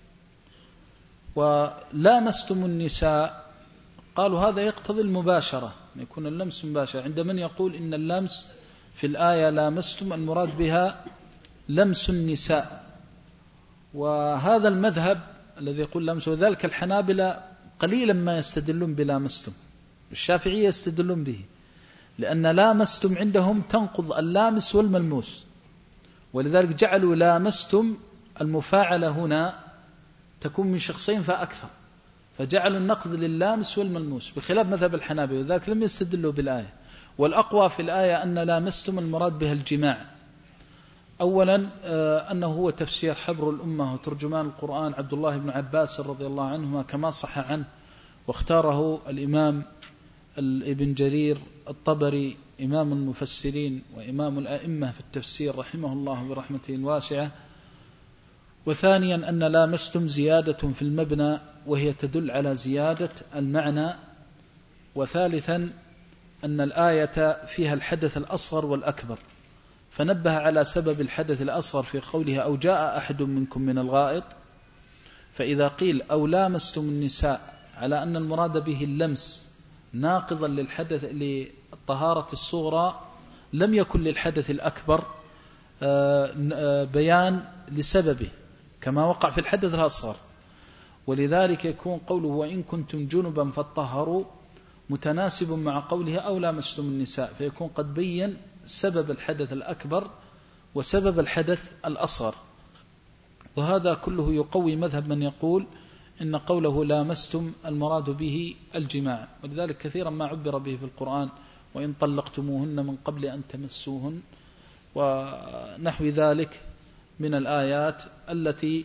ولامستم النساء، قالوا هذا يقتضي المباشرة، أن يكون اللمس مباشر. عند من يقول إن اللمس في الآية لامستم المراد بها لمس النساء، وهذا المذهب الذي يقول لمس، وذلك الحنابلة قليلا ما يستدلون بلامستم، الشافعية يستدلون به، لأن لامستم عندهم تنقض اللامس والملموس، ولذلك جعلوا لامستم المفاعلة هنا تكون من شخصين فأكثر، فجعلوا النقض لللامس والملموس بخلاف مذهب الحنابلة، وذلك لم يستدلوا بالآية. والأقوى في الآية أن لامستم المراد بها الجماع. أولا أنه هو تفسير حبر الأمة وترجمان القرآن عبد الله بن عباس رضي الله عنهما كما صح عنه، واختاره الإمام ابن جرير الطبري إمام المفسرين وإمام الأئمة في التفسير رحمه الله برحمته الواسعة. وثانيا أن لامستم زيادة في المبنى وهي تدل على زيادة المعنى. وثالثا أن الآية فيها الحدث الأصغر والأكبر، فنبه على سبب الحدث الأصغر في قوله أو جاء أحد منكم من الغائط، فإذا قيل أو لامستم النساء على أن المراد به اللمس ناقضا للحدث للطهارة الصغرى لم يكن للحدث الأكبر بيان لسببه كما وقع في الحدث الأصغر، ولذلك يكون قوله وإن كنتم جنبا فاطهروا متناسب مع قوله أو لامستم النساء، فيكون قد بين سبب الحدث الأكبر وسبب الحدث الأصغر. وهذا كله يقوي مذهب من يقول إن قوله لامستم المراد به الجماع، ولذلك كثيرا ما عبر به في القرآن وإن طلقتموهن من قبل أن تمسوهن ونحو ذلك من الآيات التي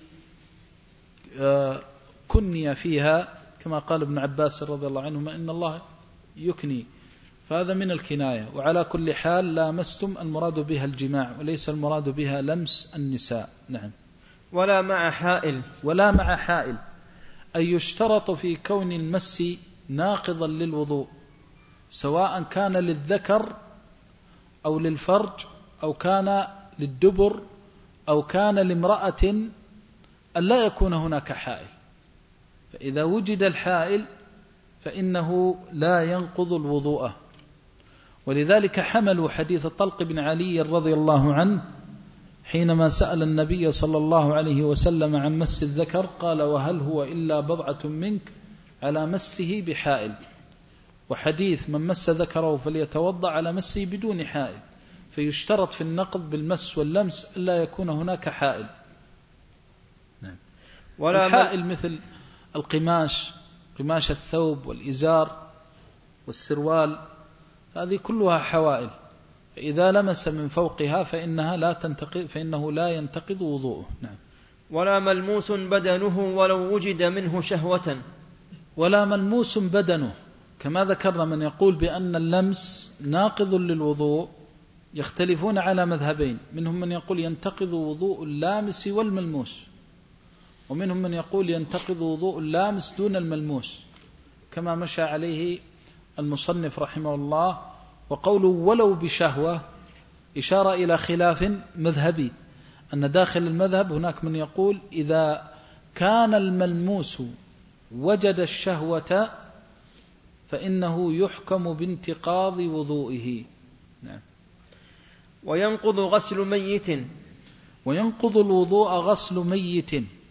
كني فيها كما قال ابن عباس رضي الله عنهما إن الله يكني، فهذا من الكناية. وعلى كل حال لامستم المراد بها الجماع وليس المراد بها لمس النساء. نعم. ولا مع حائل، ولا مع حائل أي يشترط في كون المس ناقضا للوضوء سواء كان للذكر أو للفرج أو كان للدبر أو كان لامرأة أن لا يكون هناك حائل، فإذا وجد الحائل فإنه لا ينقض الوضوء. ولذلك حملوا حديث طلق بن علي رضي الله عنه حينما سأل النبي صلى الله عليه وسلم عن مس الذكر قال وهل هو إلا بضعة منك على مسه بحائل، وحديث من مس ذكره فليتوضأ على مسه بدون حائل، فيشترط في النقض بالمس واللمس ألا يكون هناك حائل. نعم. ولا الحائل مثل القماش، قماش الثوب والإزار والسروال، هذه كلها حوائل، فإذا لمس من فوقها فإنها لا تنتقض، فإنه لا ينتقض وضوءه. نعم. ولا ملموس بدنه ولو وجد منه شهوة، ولا ملموس بدنه كما ذكرنا من يقول بأن اللمس ناقض للوضوء يختلفون على مذهبين، منهم من يقول ينتقض وضوء اللامس والملموس، ومنهم من يقول ينتقض وضوء اللامس دون الملموس كما مشى عليه المصنف رحمه الله. وقوله ولو بشهوة إشارة إلى خلاف مذهبي، أن داخل المذهب هناك من يقول إذا كان الملموس وجد الشهوة فإنه يحكم بانتقاض وضوئه. نعم. وينقض غسل ميت، وينقض الوضوء غسل ميت،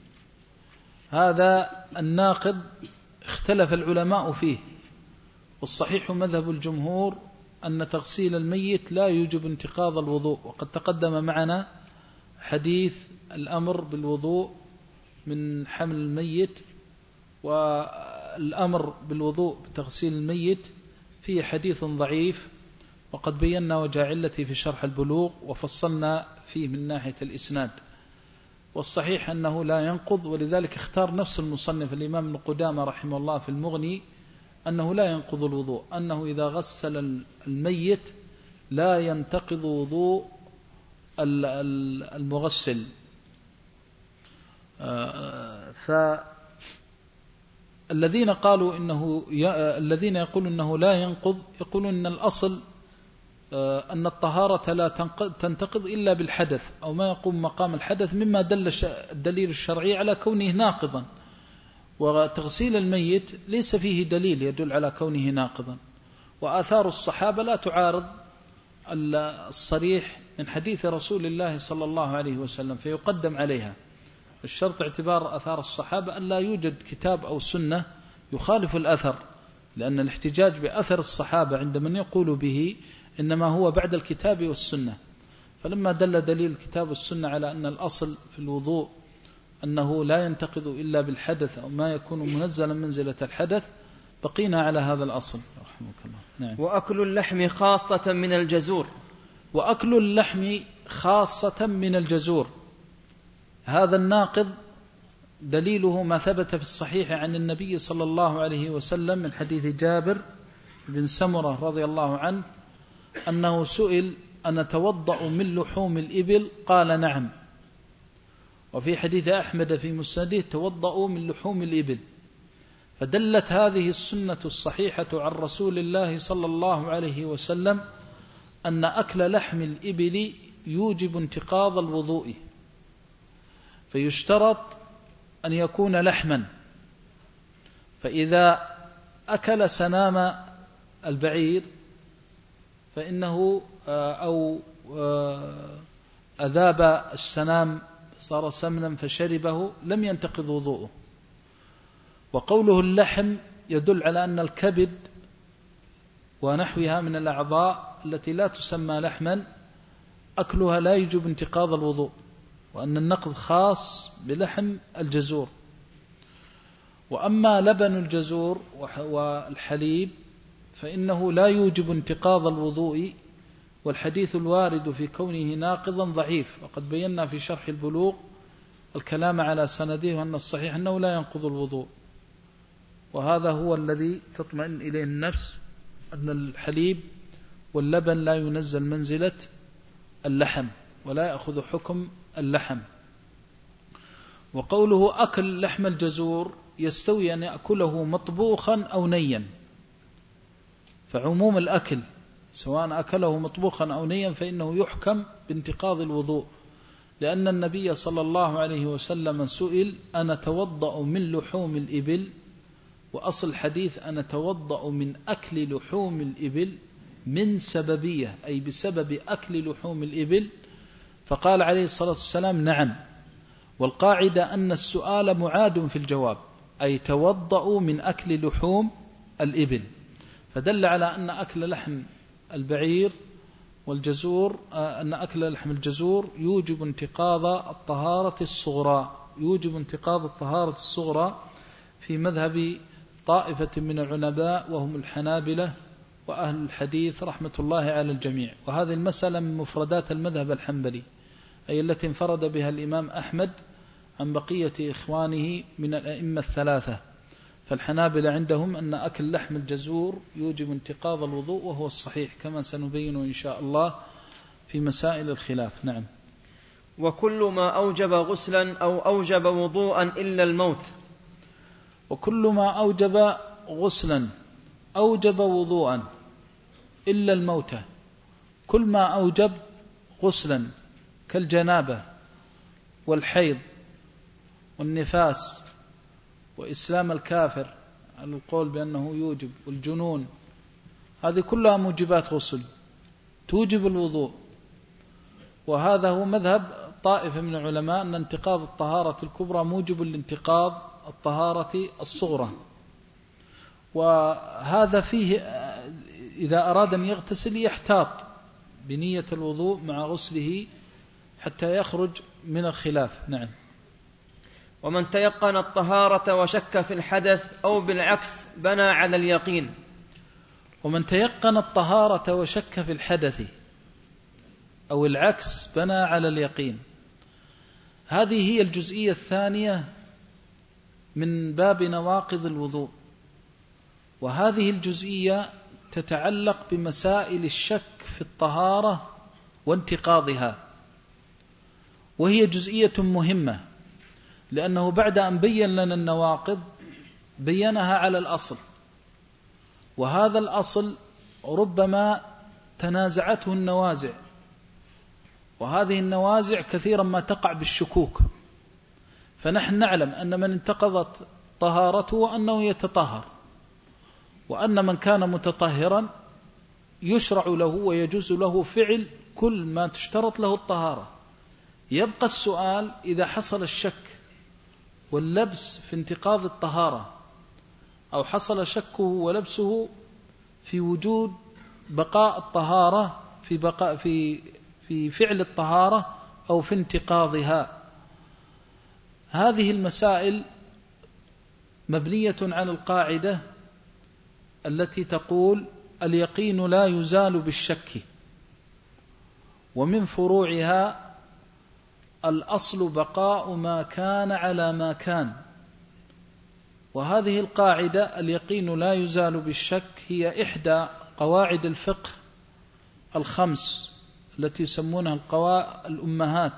هذا الناقض اختلف العلماء فيه، والصحيح مذهب الجمهور أن تغسيل الميت لا يوجب انتقاض الوضوء، وقد تقدم معنا حديث الأمر بالوضوء من حمل الميت، والأمر بالوضوء بتغسيل الميت فيه حديث ضعيف، وقد بينا وجه علته في شرح البلوغ وفصلنا فيه من ناحية الإسناد، والصحيح أنه لا ينقض. ولذلك اختار نفس المصنف الإمام ابن قدامة رحمه الله في المغني أنه لا ينقض الوضوء، أنه إذا غسل الميت لا ينتقض وضوء المغسل. فالذين قالوا إنه الذين يقولون أنه لا ينقض يقولون أن الأصل أن الطهارة لا تنتقض إلا بالحدث أو ما يقوم مقام الحدث مما دل الدليل الشرعي على كونه ناقضا، وتغسيل الميت ليس فيه دليل يدل على كونه ناقضا، وآثار الصحابة لا تعارض الصريح من حديث رسول الله صلى الله عليه وسلم فيقدم عليها. الشرط اعتبار أثار الصحابة أن لا يوجد كتاب أو سنة يخالف الأثر، لأن الاحتجاج بأثر الصحابة عند من يقول به إنما هو بعد الكتاب والسنة. فلما دل دليل الكتاب والسنة على أن الأصل في الوضوء أنه لا ينتقض إلا بالحدث أو ما يكون منزلا منزلة الحدث، بقينا على هذا الأصل رحمك الله. نعم. وأكل اللحم خاصة من الجزور. وأكل اللحم خاصة من الجزور، هذا الناقض دليله ما ثبت في الصحيح عن النبي صلى الله عليه وسلم من حديث جابر بن سمرة رضي الله عنه أنه سئل أن أتوضأ من لحوم الإبل؟ قال نعم. وفي حديث أحمد في مسنده توضأوا من لحوم الإبل. فدلت هذه السنة الصحيحة عن رسول الله صلى الله عليه وسلم أن أكل لحم الإبل يوجب انتقاض الوضوء، فيشترط أن يكون لحما. فإذا أكل سنام البعير فإنه أو أذاب السنام صار سمنا فشربه لم ينتقض وضوءه. وقوله اللحم يدل على أن الكبد ونحوها من الأعضاء التي لا تسمى لحما أكلها لا يجب انتقاض الوضوء، وأن النقض خاص بلحم الجزور. وأما لبن الجزور والحليب فإنه لا يوجب انتقاض الوضوء، والحديث الوارد في كونه ناقضا ضعيف، وقد بينا في شرح البلوغ الكلام على سنده وأن الصحيح أنه لا ينقض الوضوء. وهذا هو الذي تطمئن إليه النفس، أن الحليب واللبن لا ينزل منزلة اللحم ولا يأخذ حكم اللحم. وقوله أكل لحم الجزور يستوي أن يأكله مطبوخا أو نيا، فعموم الأكل سواء أكله مطبوخا أو نيا فإنه يحكم بانتقاض الوضوء، لأن النبي صلى الله عليه وسلم سئل أنا توضأ من لحوم الإبل، وأصل الحديث أنا توضأ من أكل لحوم الإبل من سببية، أي بسبب أكل لحوم الإبل، فقال عليه الصلاة والسلام نعم. والقاعدة أن السؤال معاد في الجواب، أي توضأوا من أكل لحوم الإبل، فدل على أن أكل لحم البعير والجزور أن أكل لحم الجزور يوجب انتقاض الطهارة الصغرى، يوجب انتقاض الطهارة الصغرى في مذهب طائفة من العلماء وهم الحنابلة وأهل الحديث رحمة الله على الجميع. وهذه المسألة من مفردات المذهب الحنبلي، أي التي انفرد بها الإمام أحمد عن بقية إخوانه من الأئمة الثلاثة. فالحنابلة عندهم أن أكل لحم الجزور يوجب انتقاض الوضوء، وهو الصحيح كما سنبين إن شاء الله في مسائل الخلاف. نعم. وكل ما أوجب غسلا أو أوجب وضوءا إلا الموت. وكل ما أوجب غسلا أوجب وضوءا إلا الموتى، كل ما أوجب غسلا كالجنابة والحيض والنفاس وإسلام الكافر على القول بأنه يوجب، والجنون، هذه كلها موجبات غسل توجب الوضوء. وهذا هو مذهب طائفة من العلماء أن انتقاض الطهارة الكبرى موجب لانتقاض الطهارة الصغرى. وهذا فيه إذا أراد أن يغتسل يحتاط بنية الوضوء مع غسله حتى يخرج من الخلاف. نعم. ومن تيقن الطهارة وشك في الحدث أو بالعكس بنى على اليقين. ومن تيقن الطهارة وشك في الحدث أو العكس بنى على اليقين، هذه هي الجزئية الثانية من باب نواقض الوضوء. وهذه الجزئية تتعلق بمسائل الشك في الطهارة وانتقاضها، وهي جزئية مهمة، لأنه بعد أن بين لنا النواقض بينها على الأصل، وهذا الأصل ربما تنازعته النوازع، وهذه النوازع كثيرا ما تقع بالشكوك. فنحن نعلم أن من انتقضت طهارته أنه يتطهر، وأن من كان متطهرا يشرع له ويجوز له فعل كل ما تشترط له الطهارة. يبقى السؤال إذا حصل الشك واللبس في انتقاض الطهارة، أو حصل شكه ولبسه في وجود بقاء الطهارة في بقاء في في فعل الطهارة أو في انتقاضها. هذه المسائل مبنية على القاعدة التي تقول اليقين لا يزال بالشك، ومن فروعها الأصل بقاء ما كان على ما كان. وهذه القاعدة اليقين لا يزال بالشك هي إحدى قواعد الفقه الخمس التي يسمونها القواعد الأمهات،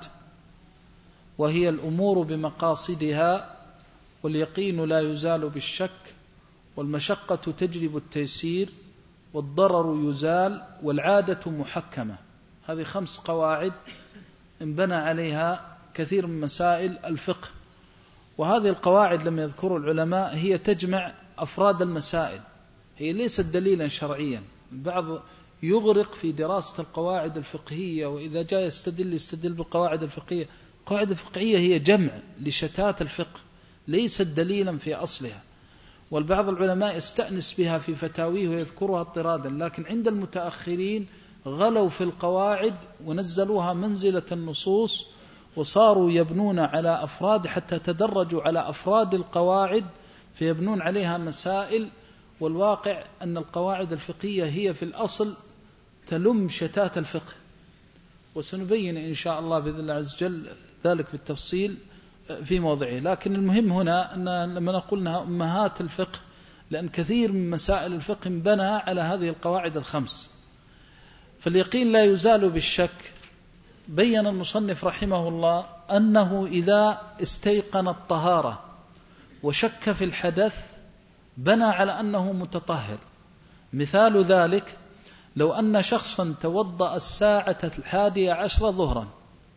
وهي الأمور بمقاصدها، واليقين لا يزال بالشك، والمشقة تجلب التيسير، والضرر يزال، والعادة محكمة. هذه خمس قواعد انبنى عليها كثير من مسائل الفقه. وهذه القواعد لم يذكروا العلماء هي تجمع أفراد المسائل، هي ليست دليلا شرعيا. البعض يغرق في دراسة القواعد الفقهية، وإذا جاء يستدل يستدل بالقواعد الفقهية. القواعد الفقهية هي جمع لشتات الفقه، ليست دليلا في أصلها. والبعض العلماء يستأنس بها في فتاويه ويذكرها اضطرادا، لكن عند المتأخرين غلوا في القواعد ونزلوها منزلة النصوص، وصاروا يبنون على أفراد حتى تدرجوا على أفراد القواعد فيبنون عليها مسائل. والواقع أن القواعد الفقهية هي في الأصل تلم شتات الفقه، وسنبين إن شاء الله بإذن الله عز وجل ذلك بالتفصيل في موضعه. لكن المهم هنا أن لما نقول أنها أمهات الفقه، لأن كثير من مسائل الفقه بنى على هذه القواعد الخمس. فاليقين لا يزال بالشك. بين المصنف رحمه الله أنه إذا استيقن الطهارة وشك في الحدث بنى على أنه متطهر. مثال ذلك لو أن شخصا توضأ الساعة الحادية عشر ظهرا،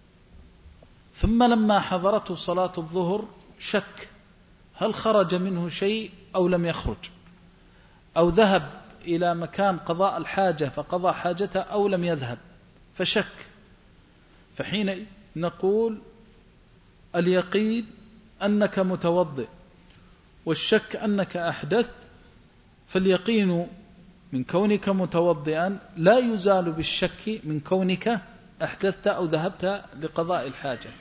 ثم لما حضرته صلاة الظهر شك هل خرج منه شيء أو لم يخرج، أو ذهب إلى مكان قضاء الحاجة فقضى حاجته أو لم يذهب فشك، فحين نقول اليقين أنك متوضئ والشك أنك أحدثت، فاليقين من كونك متوضئا لا يزال بالشك من كونك أحدثت أو ذهبت لقضاء الحاجة.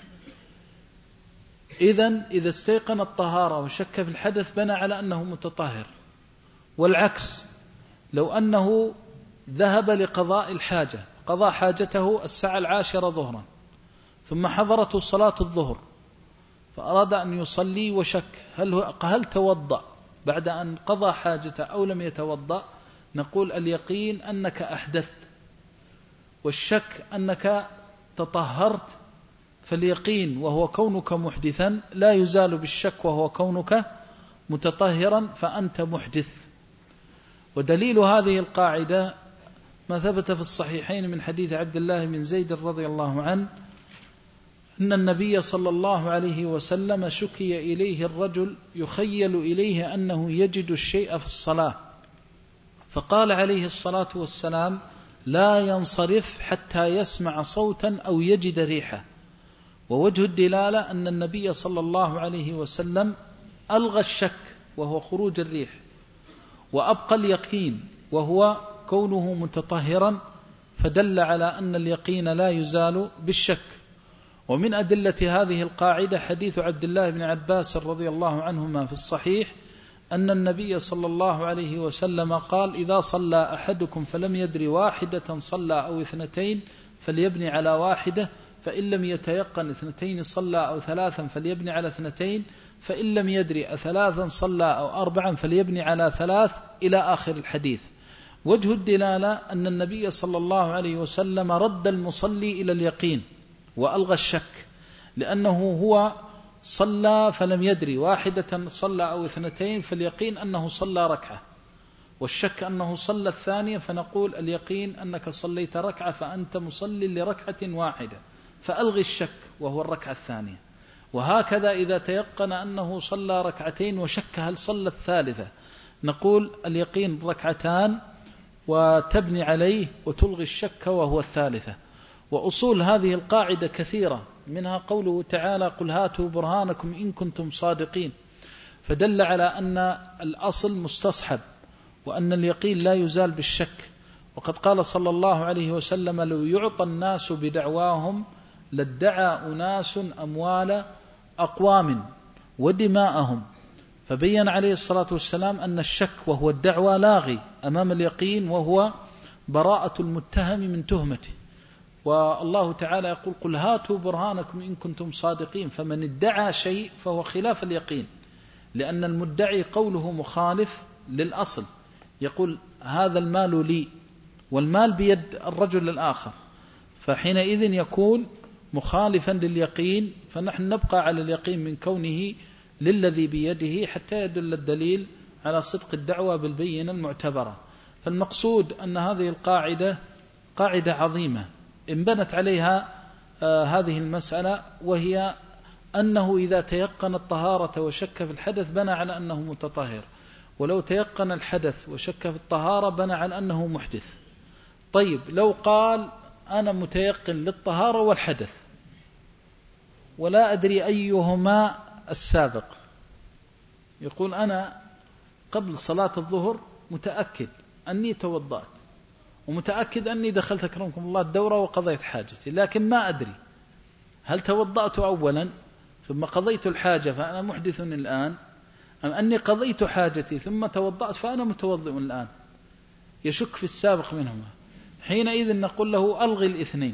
إذن إذا استيقن الطهارة وشك في الحدث بنى على أنه متطهر. والعكس لو أنه ذهب لقضاء الحاجة، قضى حاجته الساعة العاشرة ظهرا، ثم حضرته صلاة الظهر فأراد أن يصلي وشك هل, هل توضأ بعد أن قضى حاجته أو لم يتوضأ، نقول اليقين أنك أحدثت والشك أنك تطهرت. فاليقين وهو كونك محدثا لا يزال بالشك وهو كونك متطهرا فأنت محدث. ودليل هذه القاعدة ما ثبت في الصحيحين من حديث عبد الله بن زيد رضي الله عنه أن النبي صلى الله عليه وسلم شكي إليه الرجل يخيل إليه أنه يجد الشيء في الصلاة، فقال عليه الصلاة والسلام لا ينصرف حتى يسمع صوتا أو يجد ريحة. ووجه الدلالة أن النبي صلى الله عليه وسلم ألغى الشك وهو خروج الريح، وأبقى اليقين وهو كونه متطهرا، فدل على أن اليقين لا يزال بالشك. ومن أدلة هذه القاعدة حديث عبد الله بن عباس رضي الله عنهما في الصحيح أن النبي صلى الله عليه وسلم قال إذا صلى أحدكم فلم يدري واحدة صلى أو اثنتين فليبني على واحدة، فإن لم يتيقن اثنتين صلى أو ثلاثا فليبني على اثنتين، فإن لم يدري أثلاثا صلى أو أربعا فليبني على ثلاث، إلى آخر الحديث. وجه الدلالة أن النبي صلى الله عليه وسلم رد المصلي إلى اليقين وألغى الشك، لأنه هو صلى فلم يدري واحدة صلى أو اثنتين، فاليقين أنه صلى ركعة، والشك أنه صلى الثانية، فنقول اليقين أنك صليت ركعة فأنت مصلي لركعة واحدة، فألغي الشك وهو الركعة الثانية. وهكذا إذا تيقن أنه صلى ركعتين وشك هل صلى الثالثة، نقول اليقين ركعتان وتبني عليه وتلغي الشك وهو الثالثة. وأصول هذه القاعدة كثيرة، منها قوله تعالى قل هاتوا برهانكم إن كنتم صادقين، فدل على أن الأصل مستصحب وأن اليقين لا يزال بالشك. وقد قال صلى الله عليه وسلم لو يعطى الناس بدعواهم لادعى أناس أموال أقوام ودماءهم، فبين عليه الصلاة والسلام أن الشك وهو الدعوى لاغي أمام اليقين وهو براءة المتهم من تهمته. والله تعالى يقول قل هاتوا برهانكم إن كنتم صادقين، فمن ادعى شيء فهو خلاف اليقين، لأن المدعي قوله مخالف للأصل، يقول هذا المال لي والمال بيد الرجل الآخر، فحينئذ يكون مخالفا لليقين، فنحن نبقى على اليقين من كونه للذي بيده حتى يدل الدليل على صدق الدعوة بالبينة المعتبرة. فالمقصود أن هذه القاعدة قاعدة عظيمة انبنت عليها آه هذه المسألة، وهي أنه إذا تيقن الطهارة وشك في الحدث بنى على أنه متطهر، ولو تيقن الحدث وشك في الطهارة بنى على أنه محدث. طيب لو قال أنا متيقن للطهارة والحدث ولا أدري أيهما السابق، يقول أنا قبل صلاة الظهر متأكد أني توضأت ومتأكد أني دخلت أكرمكم الله الدورة وقضيت حاجتي، لكن ما أدري هل توضأت أولا ثم قضيت الحاجة فأنا محدث الآن، أم أني قضيت حاجتي ثم توضأت فأنا متوضئ الآن، يشك في السابق منهما. حينئذ نقول له ألغي الاثنين،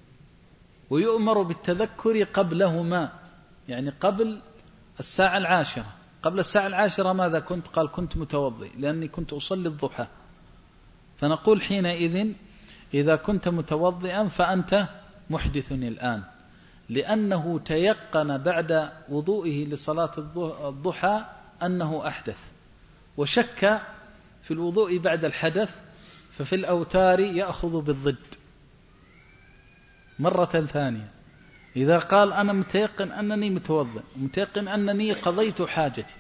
ويؤمر بالتذكر قبلهما، يعني قبل الساعة العاشرة. قبل الساعة العاشرة ماذا كنت؟ قال كنت متوضئ لأني كنت أصلي الضحى، فنقول حينئذ إذا كنت متوضئا فأنت محدث الآن، لأنه تيقن بعد وضوئه لصلاة الضحى أنه أحدث، وشك في الوضوء بعد الحدث، ففي الأوتار يأخذ بالضد مرة ثانية. إذا قال أنا متيقن أنني متوضئ متيقن أنني قضيت حاجتي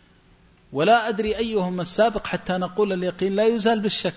ولا أدري أيهما السابق، حتى نقول اليقين لا يزال بالشك،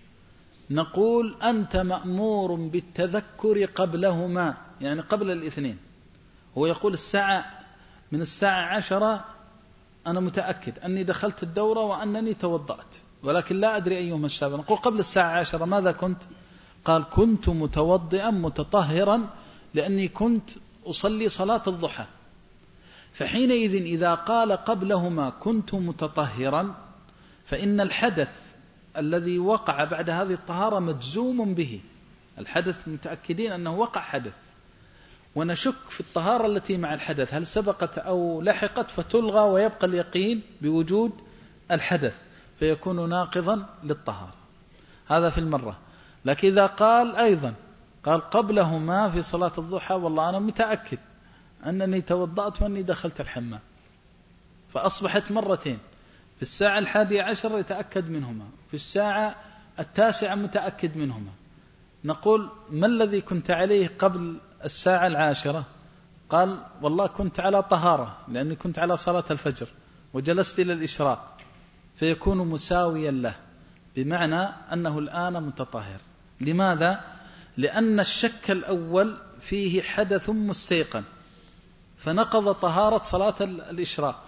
نقول أنت مأمور بالتذكر قبلهما، يعني قبل الاثنين. هو يقول الساعة من الساعة عشرة أنا متأكد أني دخلت الدورة وأنني توضأت، ولكن لا أدري أيهما السابق. نقول قبل الساعة عشرة ماذا كنت؟ قال كنت متوضئا متطهرا لأني كنت أصلي صلاة الضحى. فحينئذ إذا قال قبلهما كنت متطهرا فإن الحدث الذي وقع بعد هذه الطهارة مجزوم به، الحدث متأكدين أنه وقع حدث، ونشك في الطهارة التي مع الحدث هل سبقت أو لحقت، فتلغى ويبقى اليقين بوجود الحدث فيكون ناقضا للطهارة. هذا في المرة. لكن إذا قال أيضا قال قبلهما في صلاة الضحى والله أنا متأكد أنني توضأت وأني دخلت الحمام، فأصبحت مرتين، في الساعة الحادية عشر يتأكد منهما، في الساعة التاسعة متأكد منهما، نقول ما الذي كنت عليه قبل الساعة العاشرة؟ قال والله كنت على طهارة لأني كنت على صلاة الفجر وجلست إلى الإشراق، فيكون مساويا له، بمعنى أنه الآن متطهر. لماذا؟ لأن الشك الأول فيه حدث مستيقن فنقض طهارة صلاة الإشراق،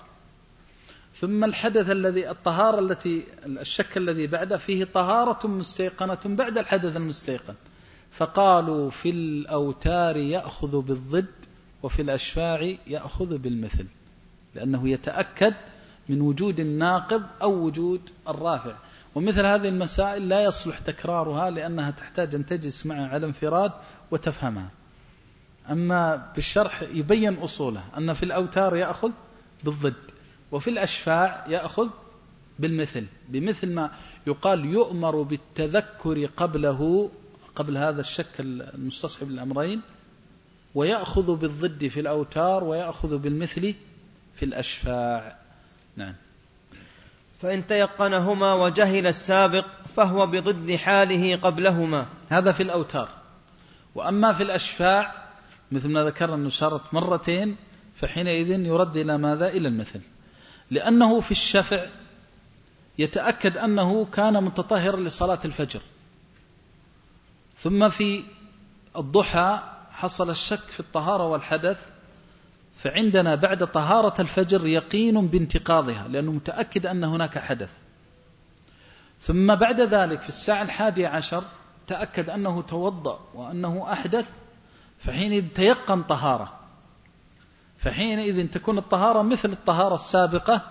ثم الحدث الذي الطهارة التي الشك الذي بعده فيه طهارة مستيقنة بعد الحدث المستيقن، فقالوا في الأوتار يأخذ بالضد وفي الأشفاع يأخذ بالمثل، لأنه يتأكد من وجود الناقض أو وجود الرافع. ومثل هذه المسائل لا يصلح تكرارها لأنها تحتاج أن تجلس معها على انفراد وتفهمها. أما بالشرح يبين أصولها، أن في الأوتار يأخذ بالضد وفي الأشفاع يأخذ بالمثل، بمثل ما يقال يؤمر بالتذكر قبله قبل هذا الشك المستصحب للأمرين، ويأخذ بالضد في الأوتار ويأخذ بالمثل في الأشفاع. نعم. فإن تيقنهما وجهل السابق فهو بضد حاله قبلهما، هذا في الأوتار. وأما في الأشفاع مثل ما ذكرنا أنه شرط مرتين، فحينئذ يرد إلى ماذا؟ إلى المثل، لأنه في الشفع يتأكد أنه كان متطهرا لصلاة الفجر، ثم في الضحى حصل الشك في الطهارة والحدث، فعندنا بعد طهارة الفجر يقين بانتقاضها لأنه متأكد أن هناك حدث، ثم بعد ذلك في الساعة الحادية عشر تأكد أنه توضأ وأنه أحدث، فحينئذ تيقن طهارة، فحينئذ تكون الطهارة مثل الطهارة السابقة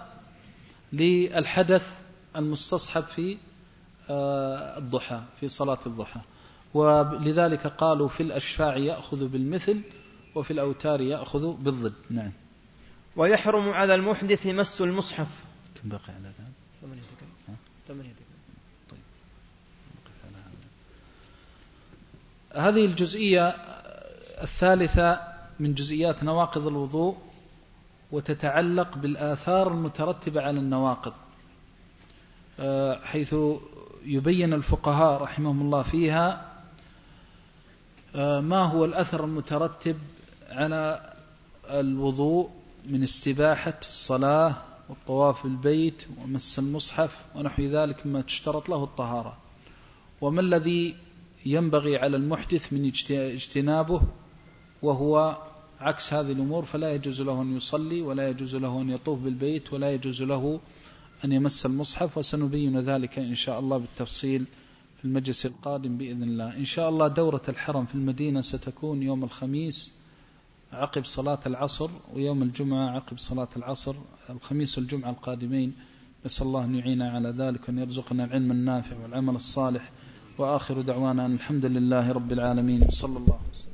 للحدث المستصحب في الضحى في صلاة الضحى. ولذلك قالوا في الأشفاع يأخذ بالمثل وفي الأوتار يأخذ بالضد. نعم. ويحرم على المحدث مس المصحف. كم بقي على ذلك؟ ثمانية دقائق. ثمانية دقائق. طيب. هذه الجزئية الثالثة من جزئيات نواقض الوضوء، وتتعلق بالآثار المترتبة على النواقض، حيث يبين الفقهاء رحمهم الله فيها ما هو الأثر المترتب على الوضوء من استباحة الصلاة والطواف بالبيت ومس المصحف ونحو ذلك مما تشترط له الطهارة، وما الذي ينبغي على المحدث من اجتنابه وهو عكس هذه الأمور، فلا يجوز له أن يصلي ولا يجوز له أن يطوف بالبيت ولا يجوز له أن يمس المصحف. وسنبين ذلك إن شاء الله بالتفصيل في المجلس القادم بإذن الله. إن شاء الله دورة الحرم في المدينة ستكون يوم الخميس عقب صلاة العصر، ويوم الجمعة عقب صلاة العصر، الخميس والجمعة القادمين. نسأل الله أن يعيننا على ذلك وأن يرزقنا العلم النافع والعمل الصالح. وآخر دعوانا أن الحمد لله رب العالمين، صلى الله عليه وسلم.